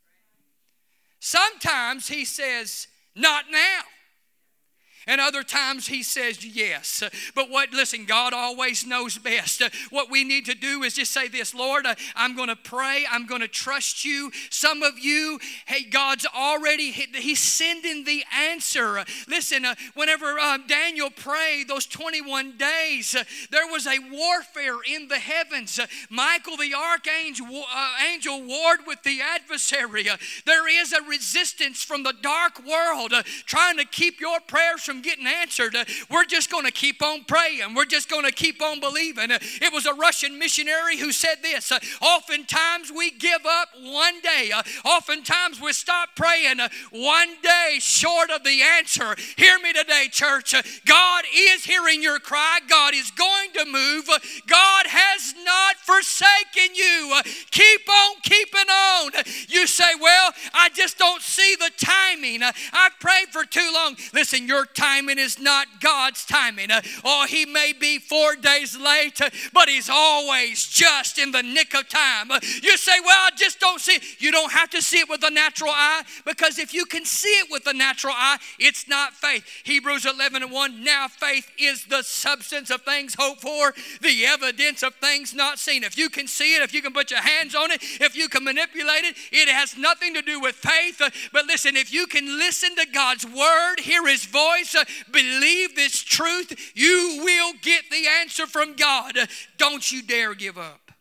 Speaker 2: Sometimes He says not now. And other times He says yes. But what, listen, God always knows best. What we need to do is just say this, Lord, I'm going to pray. I'm going to trust you. Some of you, hey, God's already, He's sending the answer. Listen, uh, whenever uh, Daniel prayed those twenty-one days, uh, there was a warfare in the heavens. Uh, Michael the archangel uh, angel warred with the adversary. Uh, there is a resistance from the dark world uh, trying to keep your prayers from getting answered. Uh, we're just going to keep on praying. We're just going to keep on believing. Uh, it was a Russian missionary who said this, uh, oftentimes we give up one day. Uh, oftentimes we stop praying uh, one day short of the answer. Hear me today, church. Uh, God is hearing your cry. God is going to move. Uh, God has not forsaken you. Uh, keep on keeping on. Uh, you say, well, I just don't see the timing. Uh, I've prayed for too long. Listen, your timing is not God's timing. Uh, oh, He may be four days late, uh, but He's always just in the nick of time. Uh, you say, well, I just don't see it. You don't have to see it with the natural eye, because if you can see it with the natural eye, it's not faith. Hebrews eleven and one, now faith is the substance of things hoped for, the evidence of things not seen. If you can see it, if you can put your hands on it, if you can manipulate it, it has nothing to do with faith. Uh, but listen, if you can listen to God's word, hear His voice, Uh, believe this truth, you will get the answer from God. Uh, don't you dare give up.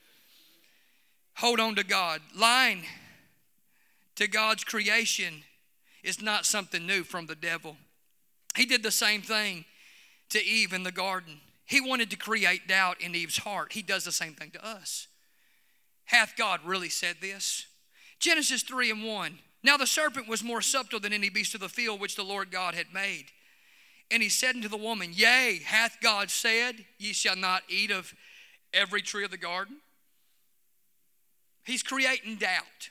Speaker 2: Hold on to God. Lying to God's creation is not something new from the devil. He did the same thing to Eve in the garden. He wanted to create doubt in Eve's heart. He does the same thing to us. Hath God really said this? Genesis three and one. Now the serpent was more subtle than any beast of the field which the Lord God had made. And he said unto the woman, yea, hath God said, ye shall not eat of every tree of the garden? He's creating doubt.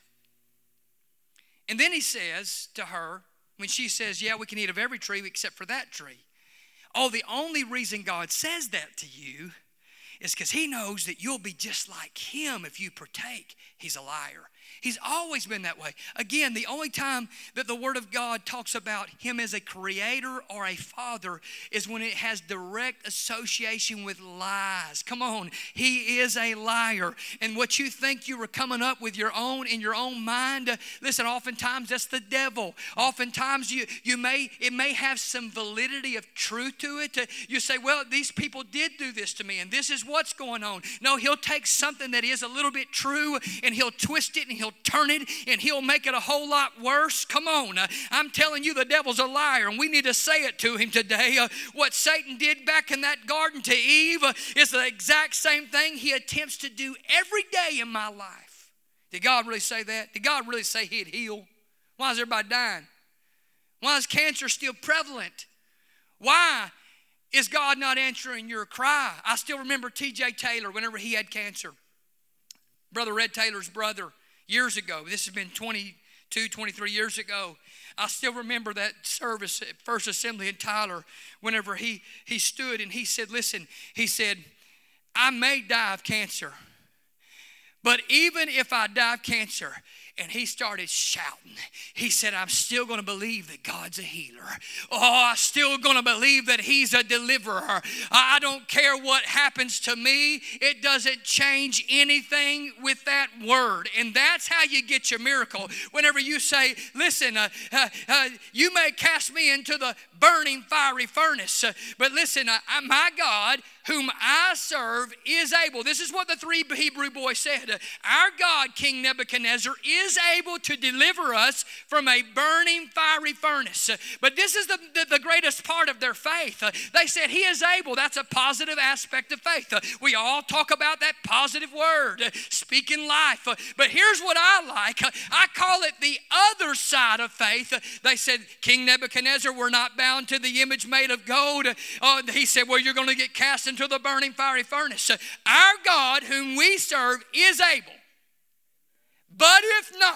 Speaker 2: And then he says to her, when she says, yeah, we can eat of every tree except for that tree. Oh, the only reason God says that to you is because He knows that you'll be just like Him if you partake. He's a liar. He's always been that way. Again, the only time that the Word of God talks about Him as a creator or a father is when it has direct association with lies. Come on. He is a liar. And what you think you were coming up with your own, in your own mind, uh, listen, oftentimes that's the devil. Oftentimes you, you may, it may have some validity of truth to it. Uh, you say, well, these people did do this to me and this is what's going on. No, he'll take something that is a little bit true and he'll twist it and he'll turn it and he'll make it a whole lot worse. Come on. Uh, I'm telling you, the devil's a liar, and we need to say it to him today. Uh, what Satan did back in that garden to Eve uh, is the exact same thing he attempts to do every day in my life. Did God really say that? Did God really say He'd heal? Why is everybody dying? Why is cancer still prevalent? Why is God not answering your cry? I still remember T J Taylor whenever he had cancer. Brother Red Taylor's brother, years ago. This has been twenty-two, twenty-three years ago. I still remember that service at First Assembly in Tyler, whenever he, he stood and he said, listen, he said, I may die of cancer, but even if I die of cancer, and he started shouting. He said, I'm still going to believe that God's a healer. Oh, I'm still going to believe that he's a deliverer. I don't care what happens to me. It doesn't change anything with that word. And that's how you get your miracle. Whenever you say, listen, uh, uh, uh, you may cast me into the burning fiery furnace. Uh, but listen, uh, my God, whom I serve, is able. This is what the three Hebrew boys said. Uh, our God, King Nebuchadnezzar, is able to deliver us from a burning fiery furnace. Uh, but this is the, the, the greatest part of their faith. Uh, they said he is able. That's a positive aspect of faith. Uh, we all talk about that positive word, uh, speaking life. Uh, but here's what I like. Uh, I call it the other side of faith. Uh, they said, King Nebuchadnezzar, we're not bound to the image made of gold. Uh, he said, well, you're going to get cast into the burning fiery furnace. Uh, our God, whom we serve, is able. But if not,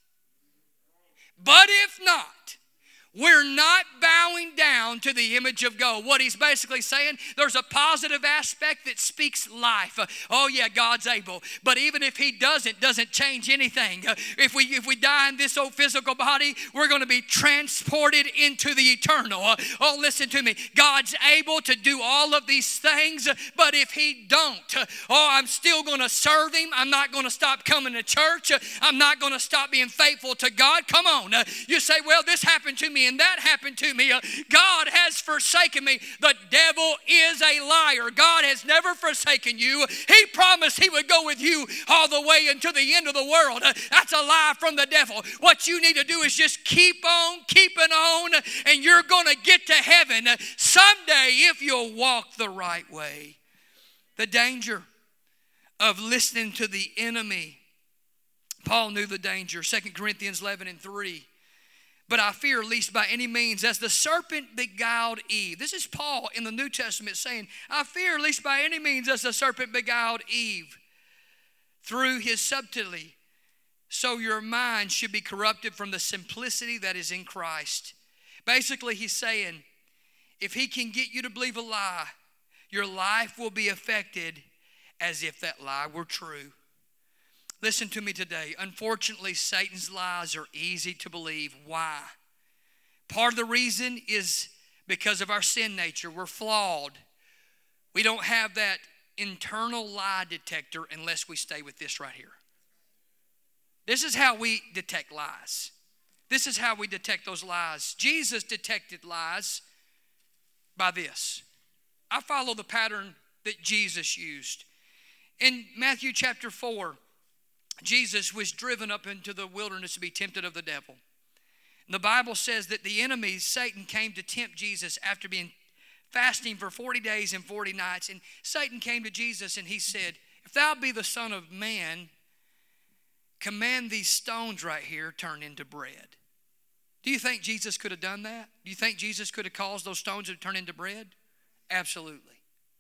Speaker 2: but if not, we're not bowing down to the image of gold. What he's basically saying, there's a positive aspect that speaks life. Uh, oh yeah, God's able. But even if he doesn't, doesn't change anything. Uh, if we if we die in this old physical body, we're going to be transported into the eternal. Uh, oh, listen to me. God's able to do all of these things, uh, but if he don't, uh, oh, I'm still going to serve him. I'm not going to stop coming to church. Uh, I'm not going to stop being faithful to God. Come on. Uh, you say, well, this happened to me and that happened to me. Uh, God has forsaken me. The devil is a liar. God has never forsaken you. He promised he would go with you all the way until the end of the world. Uh, that's a lie from the devil. What you need to do is just keep on keeping on, and you're going to get to heaven uh, someday if you'll walk the right way. The danger of listening to the enemy. Paul knew the danger. Second Corinthians eleven and three. But I fear least by any means, as the serpent beguiled Eve. This is Paul in the New Testament saying, I fear least by any means as the serpent beguiled Eve through his subtlety. So your mind should be corrupted from the simplicity that is in Christ. Basically, he's saying, if he can get you to believe a lie, your life will be affected as if that lie were true. Listen to me today. Unfortunately, Satan's lies are easy to believe. Why? Part of the reason is because of our sin nature. We're flawed. We don't have that internal lie detector unless we stay with this right here. This is how we detect lies. This is how we detect those lies. Jesus detected lies by this. I follow the pattern that Jesus used. In Matthew chapter four, Jesus was driven up into the wilderness to be tempted of the devil. And the Bible says that the enemy, Satan, came to tempt Jesus after being fasting for forty days and forty nights. And Satan came to Jesus and he said, if thou be the Son of Man, command these stones right here turn into bread. Do you think Jesus could have done that? Do you think Jesus could have caused those stones to turn into bread? Absolutely.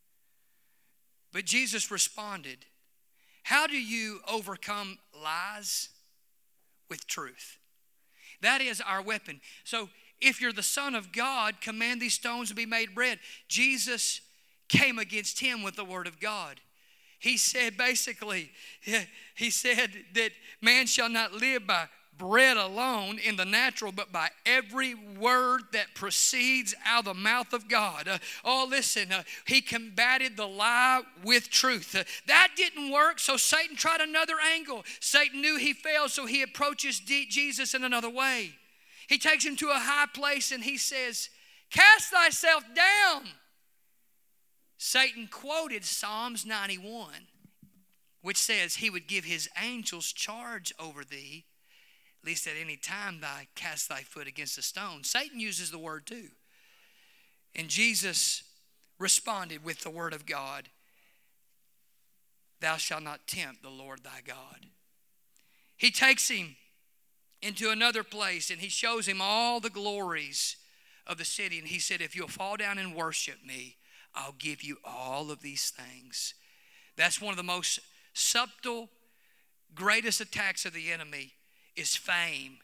Speaker 2: But Jesus responded, how do you overcome lies? With truth. That is our weapon. So if you're the Son of God, command these stones to be made bread. Jesus came against him with the word of God. He said basically, he said that man shall not live by bread alone in the natural, but by every word that proceeds out of the mouth of God. Uh, oh, listen, uh, he combated the lie with truth. Uh, that didn't work, so Satan tried another angle. Satan knew he failed, so he approaches D- Jesus in another way. He takes him to a high place and he says, cast thyself down. Satan quoted Psalms ninety-one, which says he would give his angels charge over thee, least at any time thou cast thy foot against a stone. Satan uses the word too. And Jesus responded with the word of God. Thou shalt not tempt the Lord thy God. He takes him into another place and he shows him all the glories of the city. And he said, if you'll fall down and worship me, I'll give you all of these things. That's one of the most subtle greatest attacks of the enemy is fame.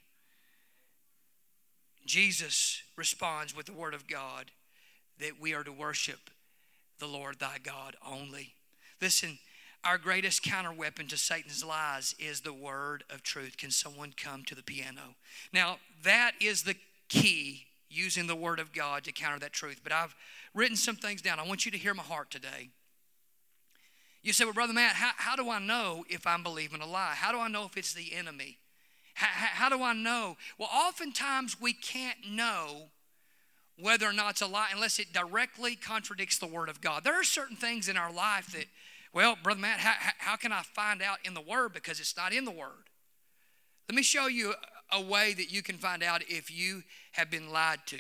Speaker 2: Jesus responds with the word of God that we are to worship the Lord thy God only. Listen, our greatest counterweapon to Satan's lies is the word of truth. Can someone come to the piano? Now, that is the key, using the word of God to counter that truth. But I've written some things down. I want you to hear my heart today. You say, well, Brother Matt, how, how do I know if I'm believing a lie? How do I know if it's the enemy? How, how, how do I know? Well, oftentimes we can't know whether or not it's a lie unless it directly contradicts the word of God. There are certain things in our life that, well, Brother Matt, how, how can I find out in the word? Because it's not in the word. Let me show you a way that you can find out if you have been lied to.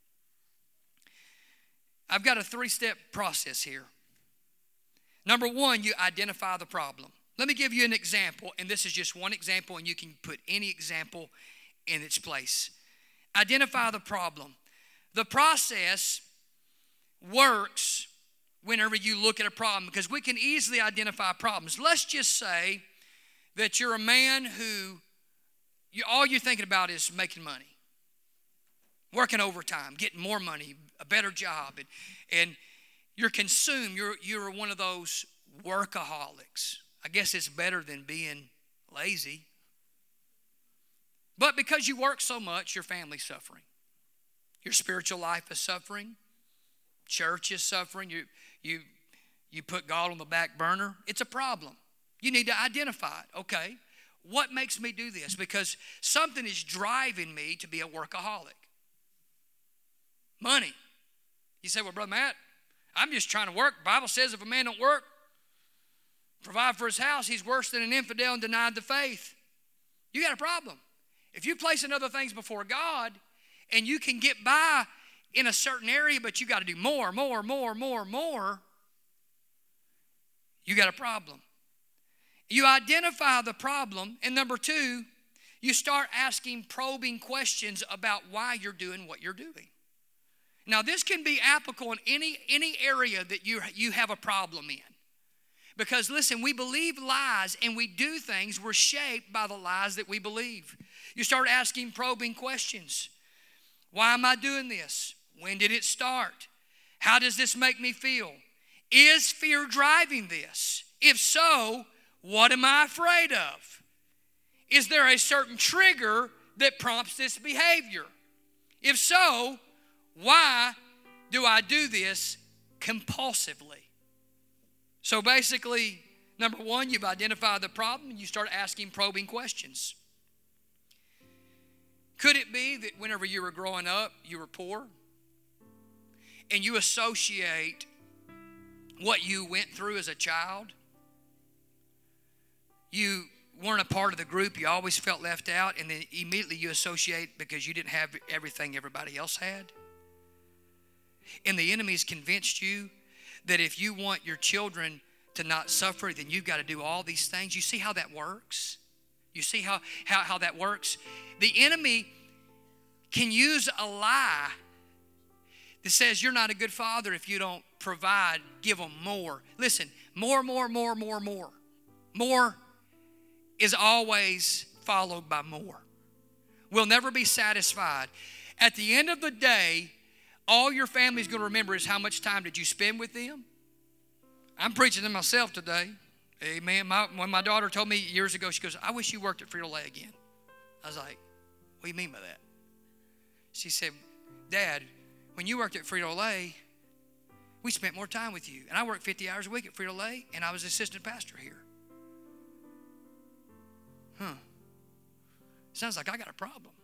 Speaker 2: I've got a three-step process here. Number one, you identify the problem. Let me give you an example, and this is just one example, and you can put any example in its place. Identify the problem. The process works whenever you look at a problem, because we can easily identify problems. Let's just say that you're a man who you, all you're thinking about is making money, working overtime, getting more money, a better job, and, and you're consumed. You're, you're one of those workaholics. I guess it's better than being lazy. But because you work so much, your family's suffering. Your spiritual life is suffering. Church is suffering. You, you, you put God on the back burner. It's a problem. You need to identify it. Okay, what makes me do this? Because something is driving me to be a workaholic. Money. You say, well, Brother Matt, I'm just trying to work. The Bible says if a man don't work, provide for his house, he's worse than an infidel and denied the faith. You got a problem. If you place other things before God and you can get by in a certain area, but you got to do more, more, more, more, more, you got a problem. You identify the problem, and number two, you start asking probing questions about why you're doing what you're doing. Now, this can be applicable in any, any area that you, you have a problem in. Because, listen, we believe lies and we do things. We're shaped by the lies that we believe. You start asking probing questions. Why am I doing this? When did it start? How does this make me feel? Is fear driving this? If so, what am I afraid of? Is there a certain trigger that prompts this behavior? If so, why do I do this compulsively? So basically, number one, you've identified the problem and you start asking probing questions. Could it be that whenever you were growing up, you were poor? And you associate what you went through as a child? You weren't a part of the group, you always felt left out, and then immediately you associate because you didn't have everything everybody else had? And the enemy's convinced you that if you want your children to not suffer, then you've got to do all these things. You see how that works? You see how, how, how that works? The enemy can use a lie that says you're not a good father if you don't provide, give them more. Listen, more, more, more, more, more. More is always followed by more. We'll never be satisfied. At the end of the day, all your family's going to remember is how much time did you spend with them. I'm preaching to myself today. Amen. My, when my daughter told me years ago, she goes, I wish you worked at Frito-Lay again. I was like, what do you mean by that? She said, Dad, when you worked at Frito-Lay, we spent more time with you. And I worked fifty hours a week at Frito-Lay, and I was assistant pastor here. Huh. Sounds like I got a problem.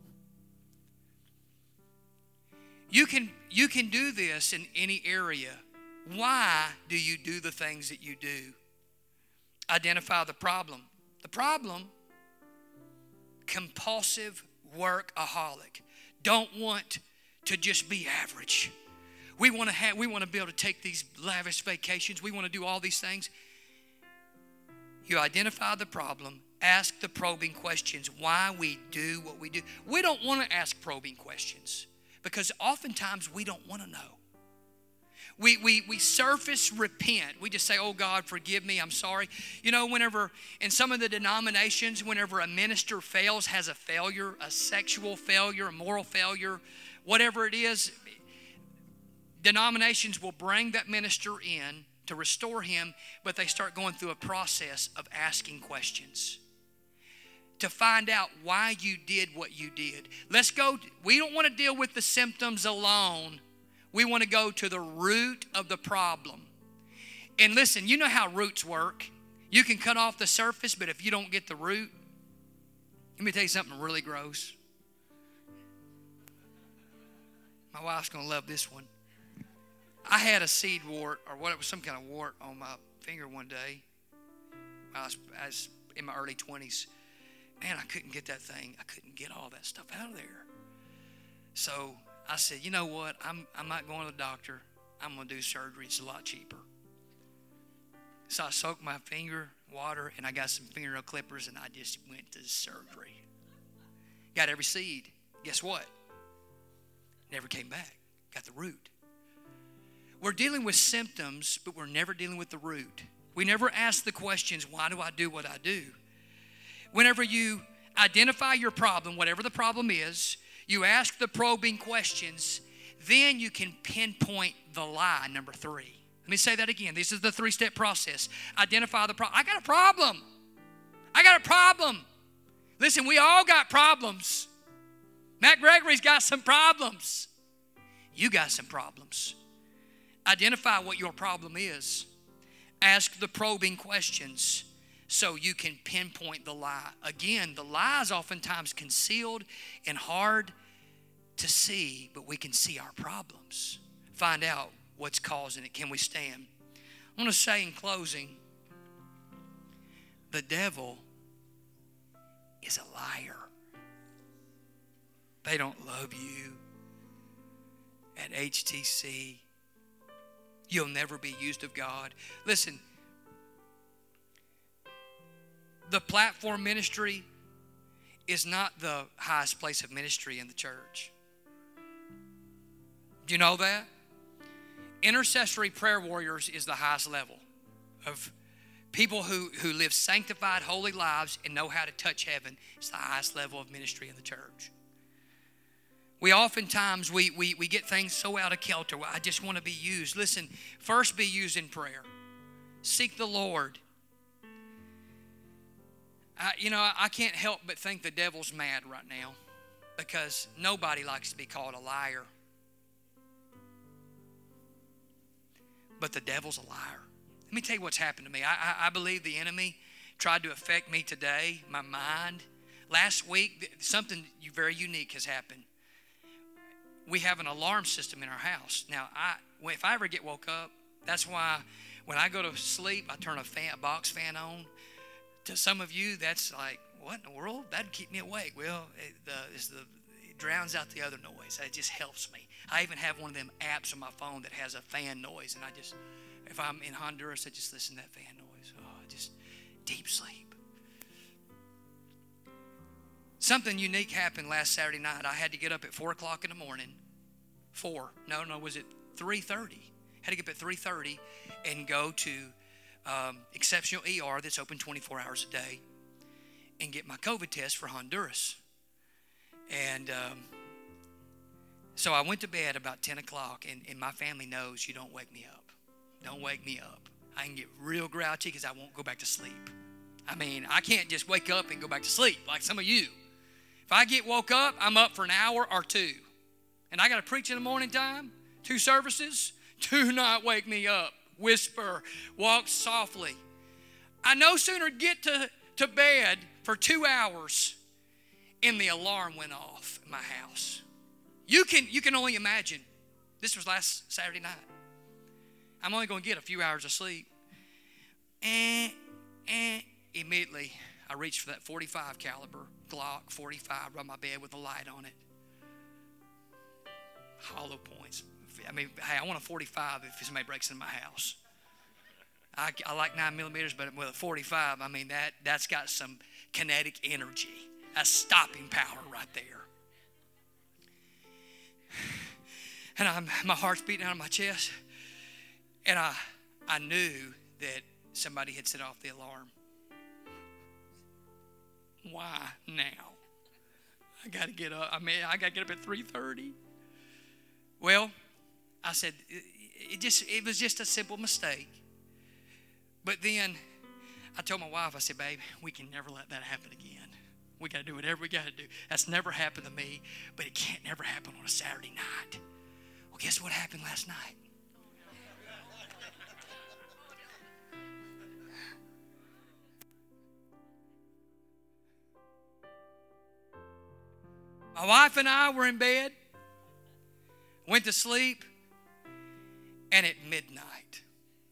Speaker 2: You can, you can do this in any area. Why do you do the things that you do? Identify the problem. The problem, compulsive workaholic. Don't want to just be average. We want to have, we want to be able to take these lavish vacations. We want to do all these things. You identify the problem. Ask the probing questions. Why we do what we do. We don't want to ask probing questions because oftentimes we don't want to know. We, we, we surface repent. We just say, oh, God, forgive me. I'm sorry. You know, whenever in some of the denominations, whenever a minister fails, has a failure, a sexual failure, a moral failure, whatever it is, denominations will bring that minister in to restore him, but they start going through a process of asking questions to find out why you did what you did. Let's go. We don't want to deal with the symptoms alone. We want to go to the root of the problem. And listen, you know how roots work. You can cut off the surface, but if you don't get the root, let me tell you something really gross. My wife's going to love this one. I had a seed wart, or what it was, some kind of wart on my finger one day. I was, I was in my early twenties. Man, I couldn't get that thing. I couldn't get all that stuff out of there. So I said, you know what? I'm, I'm not going to the doctor. I'm going to do surgery. It's a lot cheaper. So I soaked my finger, water, and I got some fingernail clippers, and I just went to surgery. Got every seed. Guess what? Never came back. Got the root. We're dealing with symptoms, but we're never dealing with the root. We never ask the questions, why do I do what I do? Whenever you identify your problem, whatever the problem is, you ask the probing questions, then you can pinpoint the lie, number three. Let me say that again. This is the three-step process. Identify the problem. I got a problem. I got a problem. Listen, we all got problems. Matt Gregory's got some problems. You got some problems. Identify what your problem is. Ask the probing questions so you can pinpoint the lie. Again, the lie is oftentimes concealed and hard to see, but we can see our problems. Find out what's causing it. Can we stand? I want to say in closing, the devil is a liar. They don't love you. At H T C, you'll never be used of God. Listen, the platform ministry is not the highest place of ministry in the church. Do you know that? Intercessory prayer warriors is the highest level of people who, who live sanctified, holy lives and know how to touch heaven. It's the highest level of ministry in the church. We oftentimes, we, we, we get things so out of kilter. Well, I just want to be used. Listen, first be used in prayer. Seek the Lord. I, you know, I can't help but think the devil's mad right now because nobody likes to be called a liar. But the devil's a liar. Let me tell you what's happened to me. I, I, I believe the enemy tried to affect me today, my mind. Last week, something very unique has happened. We have an alarm system in our house. Now, I, if I ever get woke up, that's why when I go to sleep, I turn a fan, a box fan on. To some of you, that's like, what in the world? That'd keep me awake. Well, it, the, it's the, it drowns out the other noise. It just helps me. I even have one of them apps on my phone that has a fan noise, and I just, if I'm in Honduras, I just listen to that fan noise. Oh, just deep sleep. Something unique happened last Saturday night. I had to get up at four o'clock in the morning. Four. No, no, was it three thirty? Had to get up at three thirty and go to um, Exceptional E R that's open twenty-four hours a day and get my COVID test for Honduras. And um, so I went to bed about ten o'clock, and, and my family knows you don't wake me up. Don't wake me up. I can get real grouchy because I won't go back to sleep. I mean, I can't just wake up and go back to sleep like some of you. If I get woke up, I'm up for an hour or two. And I got to preach in the morning time, two services. Do not wake me up. Whisper, walk softly. I no sooner get to, to bed for two hours and the alarm went off in my house. You can, you can only imagine. This was last Saturday night. I'm only going to get a few hours of sleep. And, and immediately, I reached for that forty-five caliber Glock forty-five by my bed with a light on it. Hollow points. I mean, hey, I want a forty-five if somebody breaks into my house. I, I like nine millimeters, but with a forty-five, I mean, that, that's got some kinetic energy. That's stopping power right there. And I'm, my heart's beating out of my chest. And I, I knew that somebody had set off the alarm. Why now? I got to get up. I mean, I got to get up at three thirty. Well, I said, it, it just it was just a simple mistake. But then I told my wife, I said, babe, we can never let that happen again. We got to do whatever we got to do. That's never happened to me, but it can't never happen on a Saturday night. Well, guess what happened last night? My wife and I were in bed, went to sleep, and at midnight,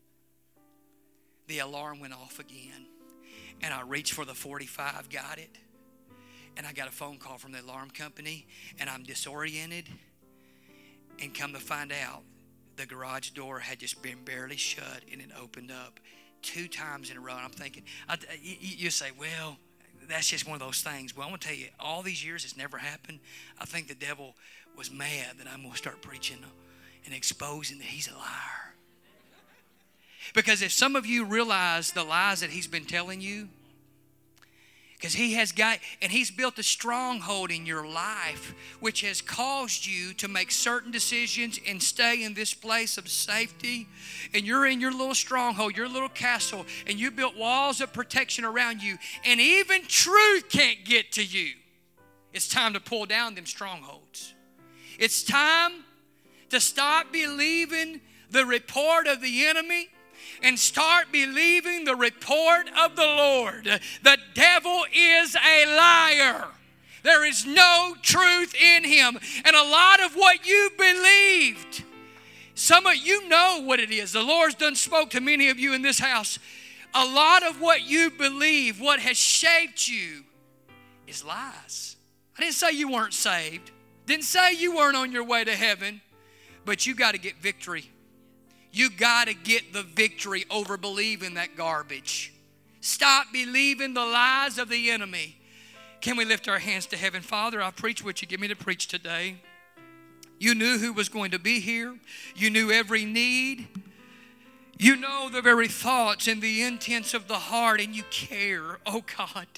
Speaker 2: the alarm went off again. And I reached for the forty-five, got it. And I got a phone call from the alarm company, and I'm disoriented. And come to find out, the garage door had just been barely shut, and it opened up two times in a row. And I'm thinking, I, you, you say, well, that's just one of those things. Well, I'm going to tell you, all these years it's never happened. I think the devil was mad that I'm going to start preaching and exposing that he's a liar. Because if some of you realize the lies that he's been telling you, because he has got, and he's built a stronghold in your life, which has caused you to make certain decisions and stay in this place of safety. And you're in your little stronghold, your little castle, and you built walls of protection around you. And even truth can't get to you. It's time to pull down them strongholds. It's time to stop believing the report of the enemy and start believing the report of the Lord. The devil is a liar. There is no truth in him. And a lot of what you believed, some of you know what it is. The Lord's done spoke to many of you in this house. A lot of what you believe, what has shaped you, is lies. I didn't say you weren't saved. Didn't say you weren't on your way to heaven. But you got to get victory. You got to get the victory over believing that garbage. Stop believing the lies of the enemy. Can we lift our hands to heaven? Father, I preach what you give me to preach today. You knew who was going to be here. You knew every need. You know the very thoughts and the intents of the heart, and you care. Oh God.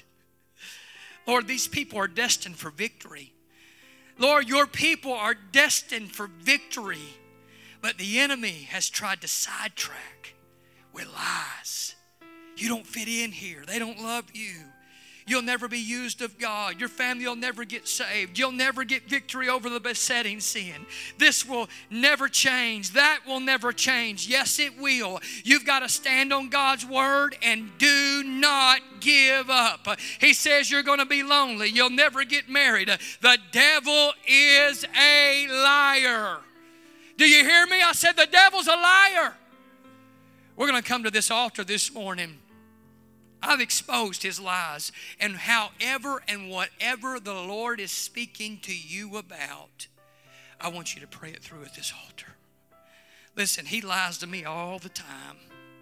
Speaker 2: Lord, these people are destined for victory. Lord, your people are destined for victory. But the enemy has tried to sidetrack with lies. You don't fit in here. They don't love you. You'll never be used of God. Your family will never get saved. You'll never get victory over the besetting sin. This will never change. That will never change. Yes, it will. You've got to stand on God's word and do not give up. He says you're going to be lonely. You'll never get married. The devil is a liar. Do you hear me? I said the devil's a liar. We're going to come to this altar this morning. I've exposed his lies. And however and whatever the Lord is speaking to you about, I want you to pray it through at this altar. Listen, he lies to me all the time.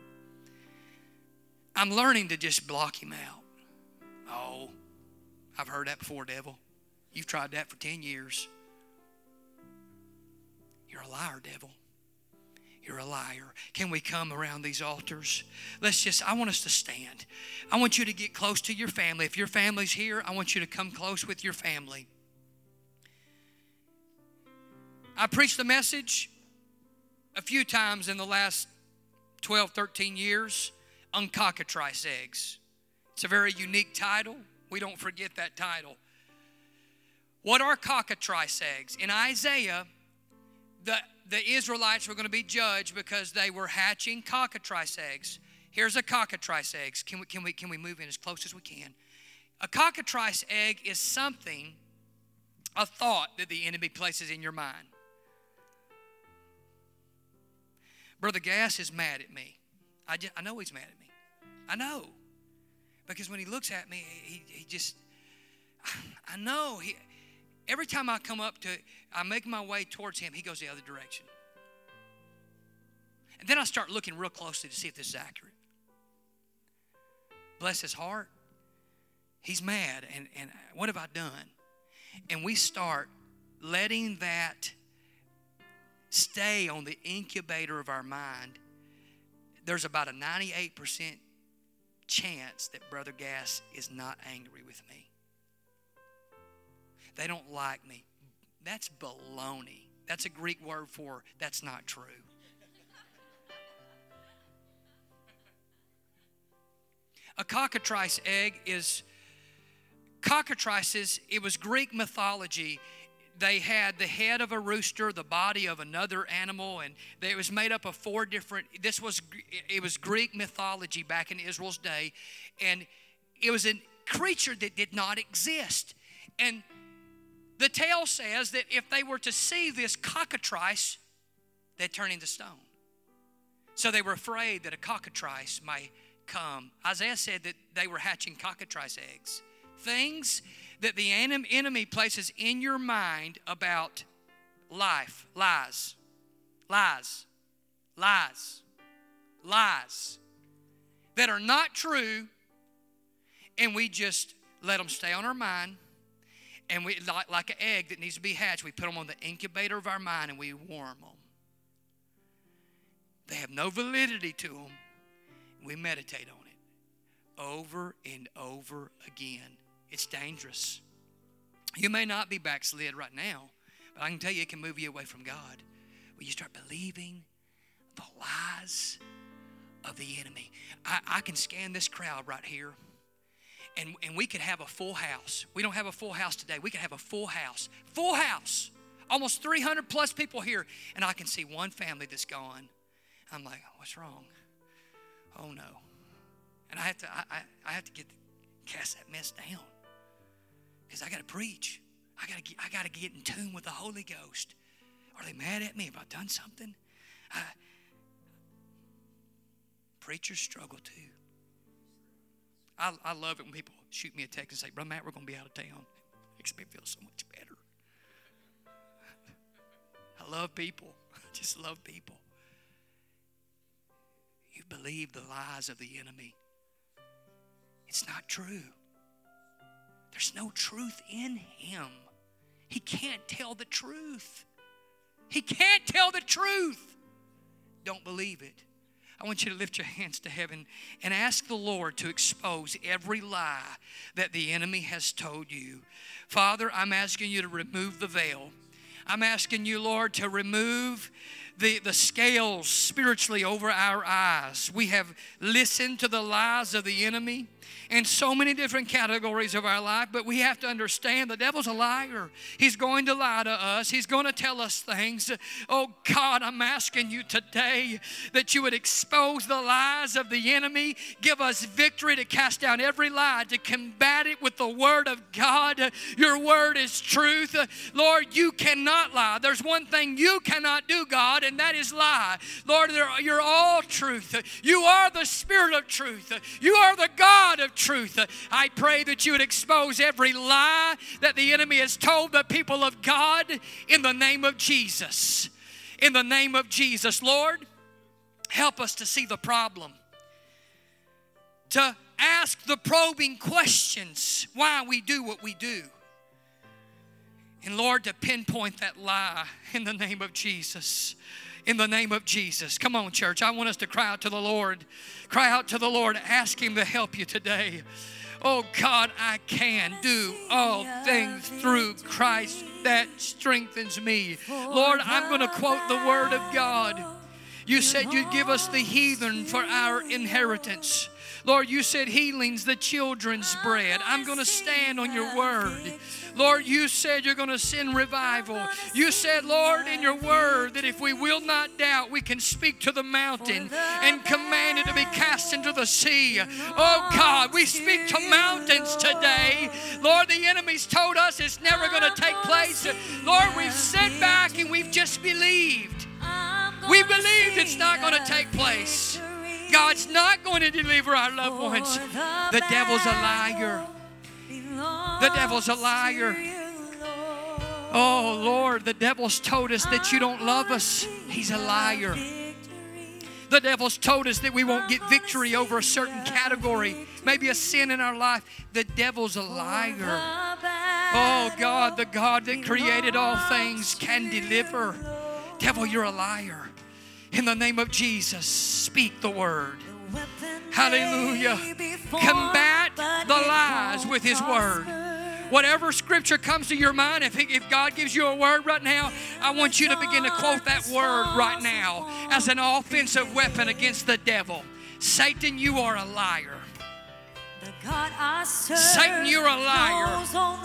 Speaker 2: I'm learning to just block him out. Oh, I've heard that before, devil. You've tried that for ten years. You're a liar, devil. You're a liar. Can we come around these altars? Let's just, I want us to stand. I want you to get close to your family. If your family's here, I want you to come close with your family. I preached the message a few times in the last twelve, thirteen years on cockatrice eggs. It's a very unique title. We don't forget that title. What are cockatrice eggs? In Isaiah, The, the Israelites were going to be judged because they were hatching cockatrice eggs. Here's a cockatrice egg. Can we, can we, can we move in as close as we can? A cockatrice egg is something, a thought that the enemy places in your mind. Brother Gass is mad at me. I, just, I know he's mad at me. I know. Because when he looks at me, he, he just, I know. He, every time I come up to, I make my way towards him, he goes the other direction. And then I start looking real closely to see if this is accurate. Bless his heart. He's mad. And, and what have I done? And we start letting that stay on the incubator of our mind there's about a ninety-eight percent chance that Brother Gass is not angry with me. They don't like me. That's baloney. That's a Greek word for that's not true. A cockatrice egg is, cockatrices, it was Greek mythology. They had the head of a rooster, the body of another animal, and it was made up of four different, this was, it was Greek mythology back in Israel's day, and it was a creature that did not exist. And the tale says that if they were to see this cockatrice, they'd turn into stone. So they were afraid that a cockatrice might come. Isaiah said that they were hatching cockatrice eggs. Things that the enemy places in your mind about life. Lies. Lies. Lies. Lies. That are not true. And we just let them stay on our mind. And we, like, like an egg that needs to be hatched, we put them on the incubator of our mind and we warm them. They have no validity to them. We meditate on it over and over again. It's dangerous. You may not be backslid right now, but I can tell you it can move you away from God. When you start believing the lies of the enemy. I, I can scan this crowd right here, and, and we could have a full house. We don't have a full house today. We could have a full house. Full house. Almost three hundred plus people here, and I can see one family that's gone. I'm like, what's wrong? Oh no. And I have to I, I, I have to get cast that mess down. Because I gotta preach. I gotta get I gotta get in tune with the Holy Ghost. Are they mad at me? Have I done something? I, preachers struggle too. I, I love it when people shoot me a text and say, Brother Matt, we're gonna be out of town. It makes me feel so much better. I love people. I just love people. You believe the lies of the enemy. It's not true. There's no truth in him. He can't tell the truth. He can't tell the truth. Don't believe it. I want you to lift your hands to heaven and ask the Lord to expose every lie that the enemy has told you. Father, I'm asking you to remove the veil. I'm asking you, Lord, to remove the, the scales spiritually over our eyes. We have listened to the lies of the enemy in so many different categories of our life, but we have to understand the devil's a liar. He's going to lie to us. He's going to tell us things. Oh God, I'm asking you today that you would expose the lies of the enemy. Give us victory to cast down every lie, to combat it with the word of God. Your word is truth. Lord, you cannot lie. There's one thing you cannot do, God, and that is lie. Lord, you're all truth. You are the Spirit of truth. You are the God of truth. I pray that you would expose every lie that the enemy has told the people of God in the name of Jesus. In the name of Jesus. Lord, help us to see the problem, to ask the probing questions why we do what we do. And Lord, to pinpoint that lie in the name of Jesus. In the name of Jesus. Come on, church. I want us to cry out to the Lord. Cry out to the Lord. Ask Him to help you today. Oh, God, I can do all things through Christ that strengthens me. Lord, I'm going to quote the Word of God. You said you'd give us the heathen for our inheritance. Lord, you said healing's the children's bread. I'm going to stand on your word. Lord, you said you're going to send revival. You said, Lord, in your word that if we will not doubt, we can speak to the mountain and command it to be cast into the sea. Oh, God, we speak to mountains today. Lord, the enemy's told us it's never going to take place. Lord, we've sat back and we've just believed. We believed it's not going to take place. God's not going to deliver our loved ones. The devil's a liar. The devil's a liar. Oh, Lord, the devil's told us that you don't love us. He's a liar. The devil's told us that we won't get victory over a certain category, maybe a sin in our life. The devil's a liar. Oh, God, the God that created all things can deliver. Devil, you're a liar. In the name of Jesus, speak the word. Hallelujah. Combat the lies with His word. Whatever scripture comes to your mind, if, if God gives you a word right now, I want you to begin to quote that word right now as an offensive weapon against the devil. Satan, you are a liar. Satan, you're a liar.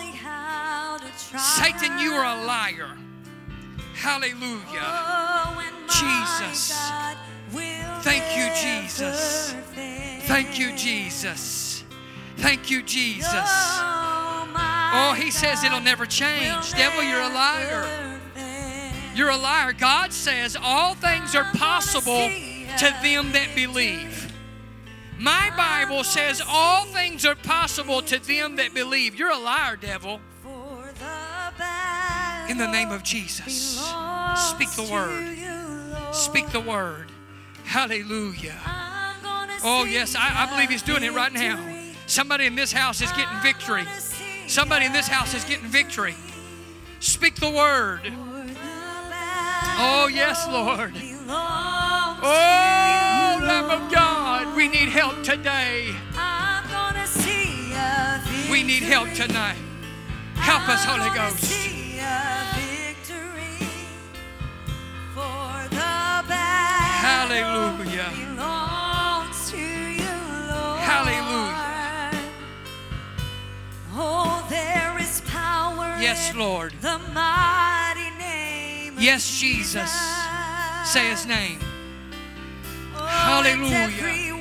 Speaker 2: Satan, you are a liar. Hallelujah. Jesus. Thank you, Jesus. Thank you, Jesus. Thank you, Jesus. Oh, He says it'll never change. Devil, you're a liar. You're a liar. God says all things are possible to them that believe. My Bible says all things are possible to them that believe. You're a liar, devil. In the name of Jesus, speak the word. Speak the word. Hallelujah. Oh, yes, I, I believe He's doing it right now. Somebody in this house is getting victory. Somebody in this house is getting victory. Speak the word. Oh, yes, Lord. Oh, Lamb of God, we need help today. We need help tonight. Help us, Holy Ghost. Hallelujah. Hallelujah.
Speaker 1: Oh, there is power.
Speaker 2: Yes, Lord.
Speaker 1: The mighty name.
Speaker 2: Yes, Jesus. Say His name. Hallelujah.